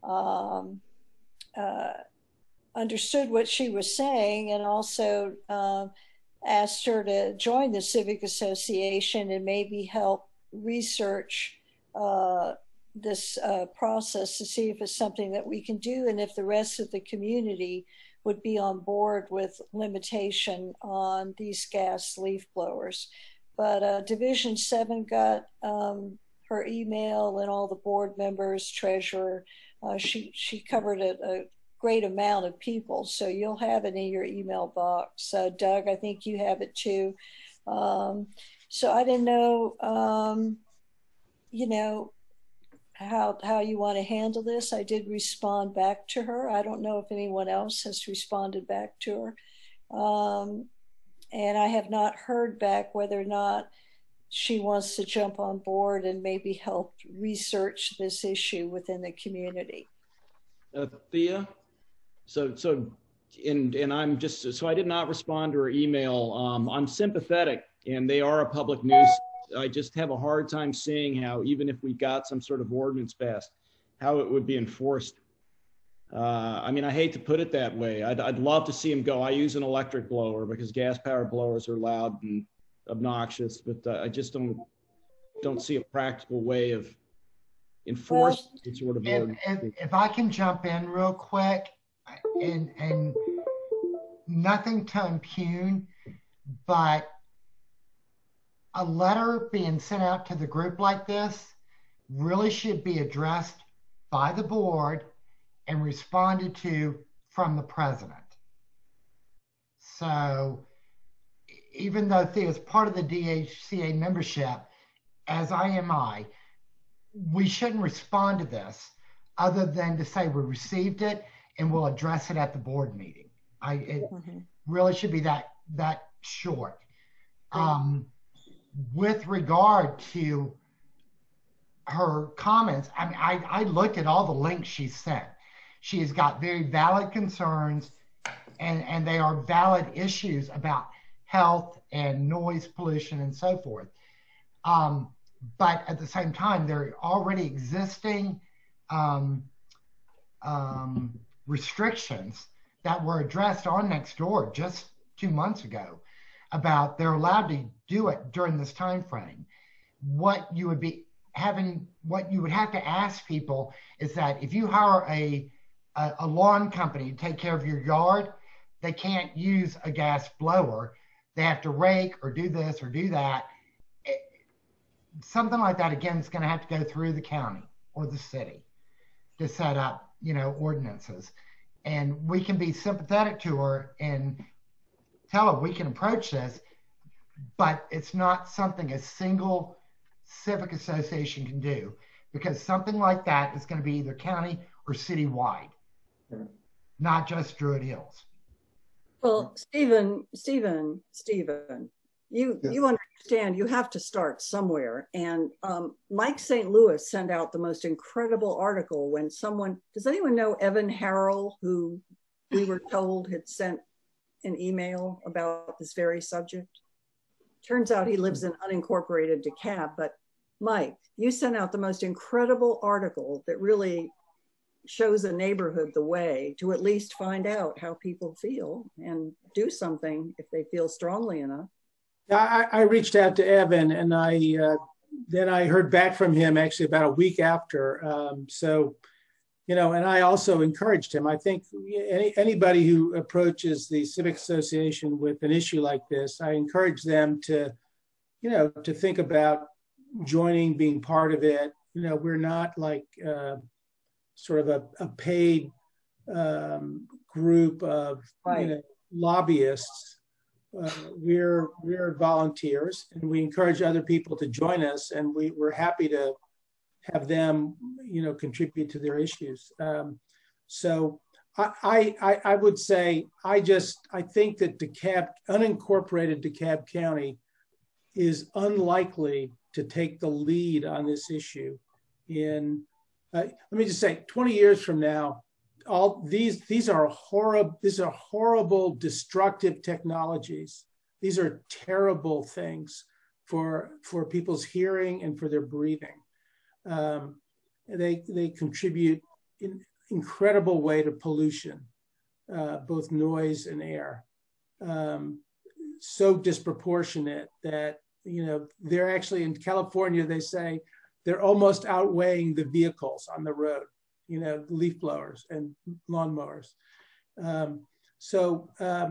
um, uh, understood what she was saying, and also uh, asked her to join the Civic Association and maybe help research uh, this uh, process to see if it's something that we can do and if the rest of the community would be on board with limitation on these gas leaf blowers. But uh, Division seven got um, her email, and all the board members, treasurer. Uh, she, she covered a, a great amount of people, so you'll have it in your email box. Uh, Doug, I think you have it too. Um, so I didn't know, um, you know, how, how you want to handle this. I did respond back to her. I don't know if anyone else has responded back to her. Um, and I have not heard back whether or not she wants to jump on board and maybe help research this issue within the community. Uh, Thea? So, so, and, and I'm just, so I did not respond to her email. Um, I'm sympathetic, and they are a public nuisance. I just have a hard time seeing how, even if we got some sort of ordinance passed, how it would be enforced. Uh, I mean, I hate to put it that way. I'd, I'd love to see them go. I use an electric blower because gas-powered blowers are loud and obnoxious, but uh, I just don't don't see a practical way of enforcing well, any sort of if, ordinance. If, if I can jump in real quick, and and nothing to impugn, but a letter being sent out to the group like this really should be addressed by the board and responded to from the president. So even though Thea is part of the D H C A membership, as I am I, we shouldn't respond to this other than to say we received it and we'll address it at the board meeting. I it mm-hmm. really should be that that short. Um, with regard to her comments, I mean, I, I looked at all the links she sent. She has got very valid concerns, and, and they are valid issues about health and noise pollution and so forth. Um, but at the same time, there are already existing um, um, restrictions that were addressed on Nextdoor just two months ago about they're allowed to do it during this time frame. What you would be having, what you would have to ask people is that if you hire a, a, a lawn company to take care of your yard, they can't use a gas blower. They have to rake or do this or do that. It, something like that, again, is going to have to go through the county or the city to set up, you know, ordinances. And we can be sympathetic to her and tell her we can approach this, but it's not something a single civic association can do, because something like that is going to be either county or citywide, not just Druid Hills. Well, Stephen, Stephen, Stephen, you Yes. you understand you have to start somewhere. And um, Mike Saint Louis sent out the most incredible article when someone, does anyone know Evan Harrell, who we were told had sent an email about this very subject? Turns out he lives in unincorporated DeKalb, but Mike, you sent out the most incredible article that really shows a neighborhood the way to at least find out how people feel and do something if they feel strongly enough. I, I reached out to Evan, and I uh, then I heard back from him actually about a week after. Um, so, you know, and I also encouraged him. I think any, anybody who approaches the Civic Association with an issue like this, I encourage them to, you know, to think about joining, being part of it. You know, we're not like uh, sort of a, a paid um, group of right. you know, lobbyists. Uh, we're we're volunteers, and we encourage other people to join us, and we, we're happy to have them, you know, contribute to their issues. Um, so I, I I would say I just I think that DeKalb, unincorporated DeKalb County, is unlikely to take the lead on this issue. In uh, let me just say, twenty years from now, all these these are horrible. These are horrible, destructive technologies. These are terrible things for for people's hearing and for their breathing. Um, they they contribute in incredible way to pollution, uh, both noise and air. Um, so disproportionate that, you know, they're actually in California, they say they're almost outweighing the vehicles on the road, you know, leaf blowers and lawnmowers. Um, so, um,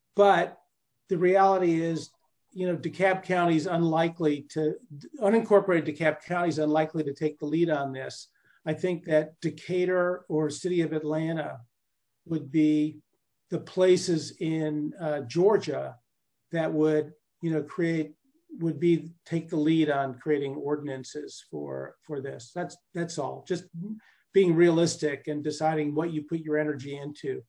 but the reality is, you know, DeKalb County is unlikely to, unincorporated DeKalb County is unlikely to take the lead on this. I think that Decatur or City of Atlanta would be the places in uh, Georgia that would, you know, create, would be, take the lead on creating ordinances for, for this. That's, that's all. Just being realistic and deciding what you put your energy into.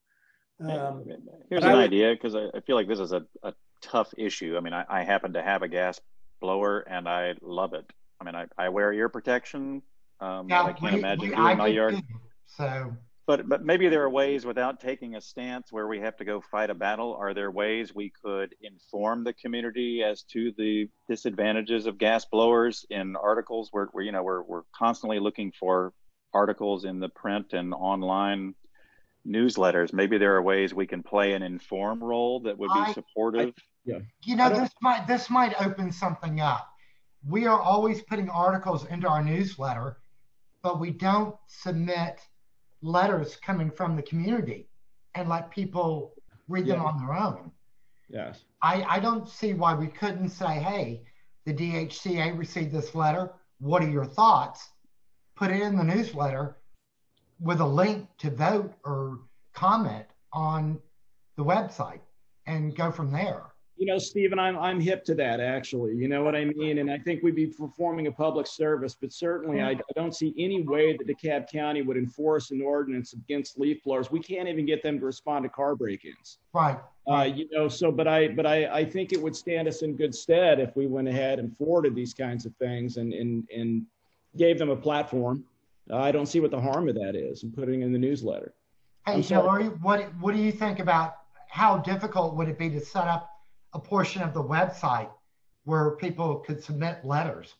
Um, Here's an would, idea, because I, I feel like this is a, a tough issue. I mean, I, I happen to have a gas blower and I love it. I mean, I, I wear ear protection. Um, yeah, I can't we, imagine we, doing I my yard. Too, so, but but maybe there are ways without taking a stance where we have to go fight a battle. Are there ways we could inform the community as to the disadvantages of gas blowers in articles? Where, where you know we're we're constantly looking for articles in the print and online newsletters. Maybe there are ways we can play an inform role that would be I, supportive. I, yeah. You know, this might this might open something up. We are always putting articles into our newsletter, but we don't submit letters coming from the community and let people read yeah. them on their own. Yes. I, I don't see why we couldn't say, hey, the D H C A received this letter. What are your thoughts? Put it in the newsletter with a link to vote or comment on the website and go from there. You know, Stephen, I'm I'm hip to that, actually. You know what I mean? And I think we'd be performing a public service, but certainly I, I don't see any way that DeKalb County would enforce an ordinance against leaf blowers. We can't even get them to respond to car break-ins. Right. Uh, you know, so, but I, but I, I think it would stand us in good stead if we went ahead and forwarded these kinds of things and and and gave them a platform. Uh, I don't see what the harm of that is in putting in the newsletter. Hey, Hillary, what what do you think about how difficult would it be to set up a portion of the website where people could submit letters?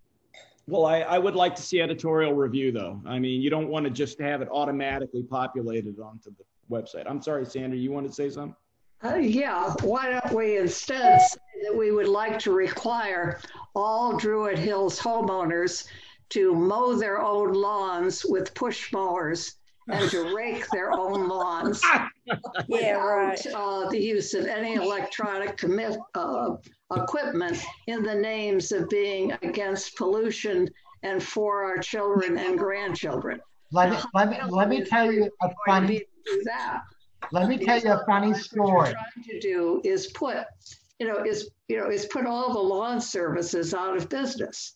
Well, I, I would like to see editorial review, though. I mean, you don't want to just have it automatically populated onto the website. I'm sorry, Sandra, you want to say something? Uh, yeah, why don't we instead say that we would like to require all Druid Hills homeowners to mow their own lawns with push mowers and to rake their own lawns yeah, right. uh, the use of any electronic commit, uh, equipment in the names of being against pollution and for our children and grandchildren. Let me, let me, let me tell you a funny, do that. Let me tell you a funny story. What you're trying to do is put, you know, is, you know, is put all the lawn services out of business.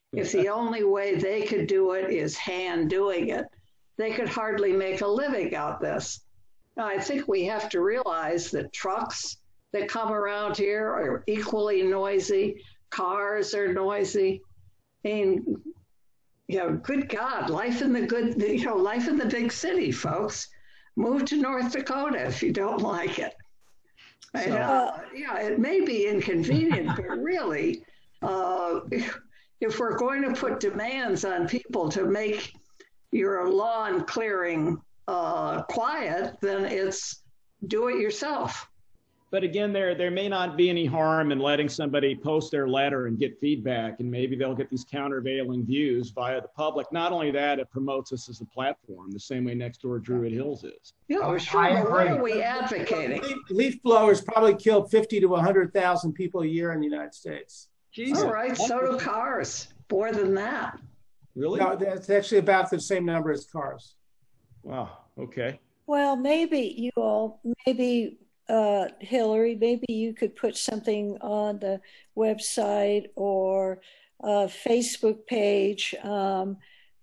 If the only way they could do it is hand doing it, they could hardly make a living out this. Now, I think we have to realize that trucks that come around here are equally noisy. Cars are noisy. I mean, you know, good God, life in the good, you know, life in the big city, folks. Move to North Dakota if you don't like it. So, and, uh, yeah, it may be inconvenient, but really, uh, if we're going to put demands on people to make your lawn clearing uh, quiet, then it's do it yourself. But again, there there may not be any harm in letting somebody post their letter and get feedback, and maybe they'll get these countervailing views via the public. Not only that, it promotes us as a platform, the same way Nextdoor Druid Hills is. Yeah, well, sure. But what are we advocating? Leaf, leaf blowers probably kill fifty to one hundred thousand people a year in the United States. Jesus. All right, so do cars. More than that. Really? No, that's actually about the same number as cars. Wow. Okay. Well, maybe you all, maybe uh, Hillary, maybe you could put something on the website or uh, Facebook page. Um,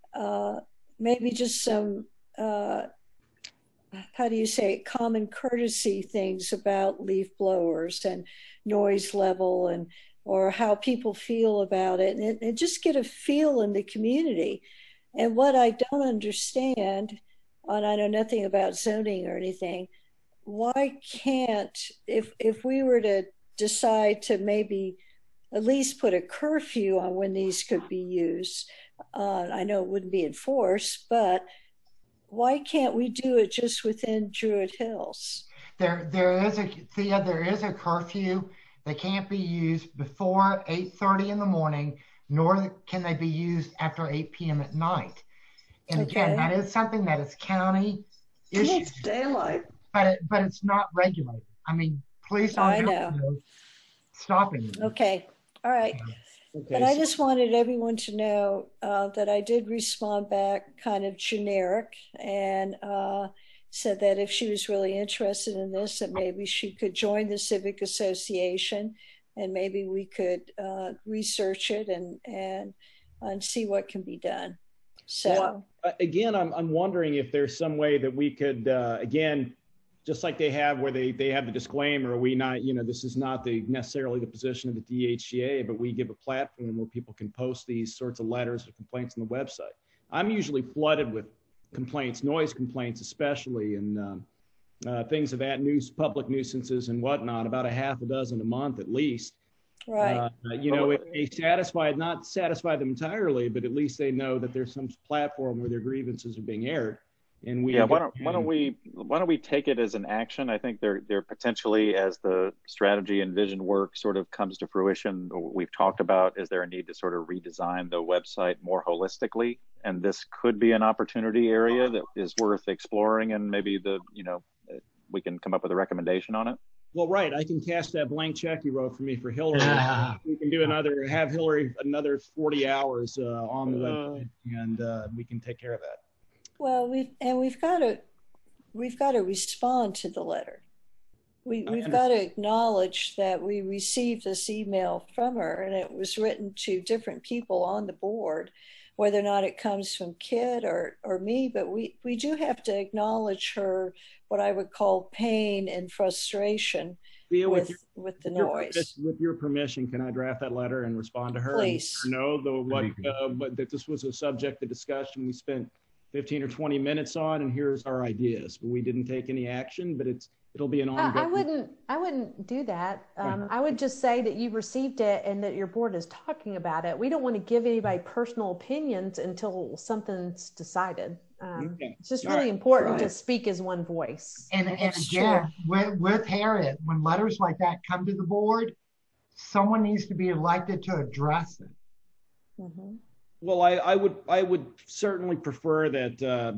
uh, maybe just some, uh, how do you say it, common courtesy things about leaf blowers and noise level and or how people feel about it, and, and just get a feel in the community. And what I don't understand, and I know nothing about zoning or anything, why can't, if if we were to decide to maybe at least put a curfew on when these could be used, uh, I know it wouldn't be enforced, but why can't we do it just within Druid Hills? There, there is a, Thea, there is a curfew. They can't be used before eight thirty in the morning, nor can they be used after eight p m at night. And Okay. again, that is something that is county issue, It's daylight. but it, but it's not regulated. I mean, police I aren't know. out there stopping them. Okay, all right. But I just wanted everyone to know uh, that I did respond back kind of generic and uh, said that if she was really interested in this, that maybe she could join the Civic Association and maybe we could uh, research it and, and, and see what can be done. So Well, uh, again, I'm, I'm wondering if there's some way that we could, uh, again, just like they have where they, they have the disclaimer, we not, you know, this is not the necessarily the position of the D H G A, but we give a platform where people can post these sorts of letters or complaints on the website. I'm usually flooded with complaints, noise complaints especially, and um, uh, things of that, news, public nuisances and whatnot, about a half a dozen a month at least. Right. Uh, you know, if they satisfy, not satisfy them entirely, but at least they know that there's some platform where their grievances are being aired. And we yeah, why don't why don't we why don't we take it as an action? I think there there potentially, as the strategy and vision work sort of comes to fruition, we've talked about, is there a need to sort of redesign the website more holistically? And this could be an opportunity area that is worth exploring, and maybe the you know we can come up with a recommendation on it. Well, right. I can cash that blank check you wrote for me for Hillary. Ah. We can do another, have Hillary another forty hours uh, on the website, and uh, we can take care of that. Well, we've and we've got to we've got to respond to the letter. We we've got to acknowledge that we received this email from her, and it was written to different people on the board, whether or not it comes from Kit or or me. But we we do have to acknowledge her, what I would call pain and frustration Thea, with with your, with the with your noise. permission- with your permission, can I draft that letter and respond to her? and Please. let her know the what uh, what, that this was a subject of discussion we spent fifteen or twenty minutes on, and here's our ideas. But we didn't take any action, but it's it'll be an I, ongoing. I wouldn't. I wouldn't do that. Um, I would just say that you received it and that your board is talking about it. We don't want to give anybody personal opinions until something's decided. Um, Okay. It's just All really right. important Right. to speak as one voice. And, and again, with, with Harriet, when letters like that come to the board, someone needs to be elected to address it. Mm-hmm. Well, I, I would I would certainly prefer that, uh,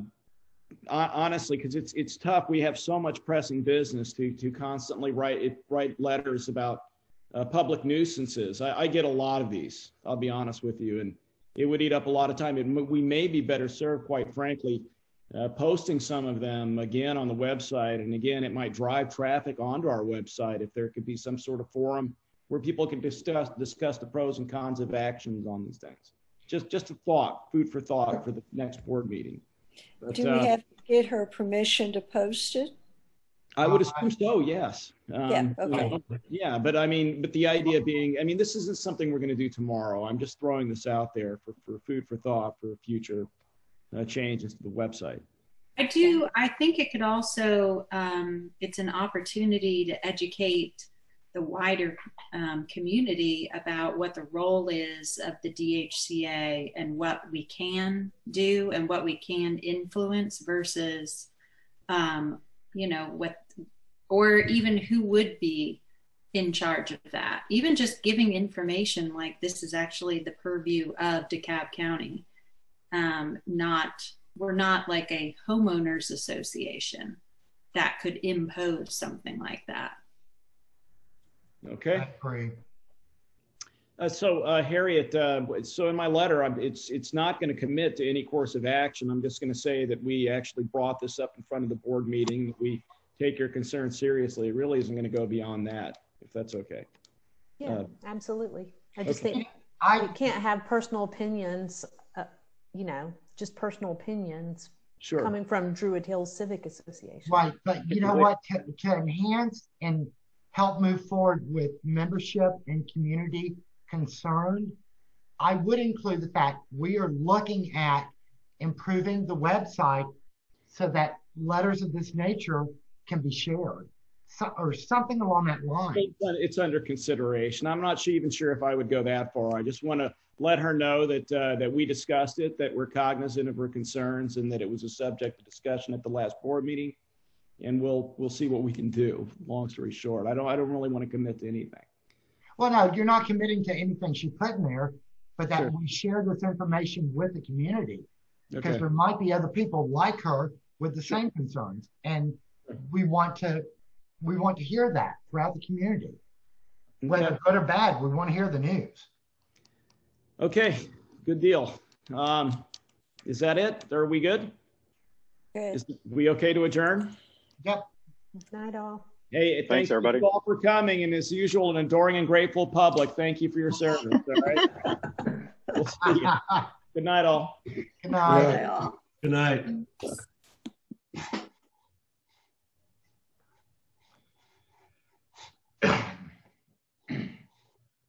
hon- honestly, because it's it's tough. We have so much pressing business to to constantly write it, write letters about uh, public nuisances. I, I get a lot of these. I'll be honest with you, and it would eat up a lot of time. It, m- we may be better served, quite frankly, uh, posting some of them again on the website. And again, it might drive traffic onto our website if there could be some sort of forum where people can discuss discuss the pros and cons of actions on these things. just just a thought, food for thought for the next board meeting. But, Do we uh, have to get her permission to post it? I would assume so, yes. Um, Yeah, okay. you know, yeah, but I mean, but the idea being, I mean, this isn't something we're going to do tomorrow. I'm just throwing this out there for, for food for thought for future uh, changes to the website. I do, I think it could also, um, it's an opportunity to educate the wider um, community about what the role is of the D H C A and what we can do and what we can influence versus, um, you know, what, or even who would be in charge of that. Even just giving information like this is actually the purview of DeKalb County, um, not, we're not like a homeowners association that could impose something like that. Okay. I agree. Uh, so uh, Harriet, uh, so in my letter, I'm, it's it's not going to commit to any course of action. I'm just going to say that we actually brought this up in front of the board meeting, that we take your concern seriously. It really isn't going to go beyond that, if that's okay. Yeah, Uh, absolutely. I just okay. think I can't have personal opinions, uh, you know, just personal opinions Sure. coming from Druid Hills Civic Association. Right, but you know what? To, to enhance and help move forward with membership and community concern, I would include the fact we are looking at improving the website so that letters of this nature can be shared, so, or something along that line. It's, it's under consideration. I'm not sure, even sure if I would go that far. I just want to let her know that uh, that we discussed it, that we're cognizant of her concerns, and that it was a subject of discussion at the last board meeting. And we'll we'll see what we can do. Long story short, I don't I don't really want to commit to anything. Well, no, you're not committing to anything she put in there, but that Sure. we share this information with the community, because Okay. there might be other people like her with the same concerns, and we want to we want to hear that throughout the community, whether Okay. good or bad. We want to hear the news. Okay, good deal. Um, is that it? Are we good? Good. Is we okay to adjourn? Yep. Night all. Hey, Thanks, thank everybody. you all for coming, and as usual, an adoring and grateful public. Thank you for your service. All right. We'll see you. Good night, all. Good night. Good night.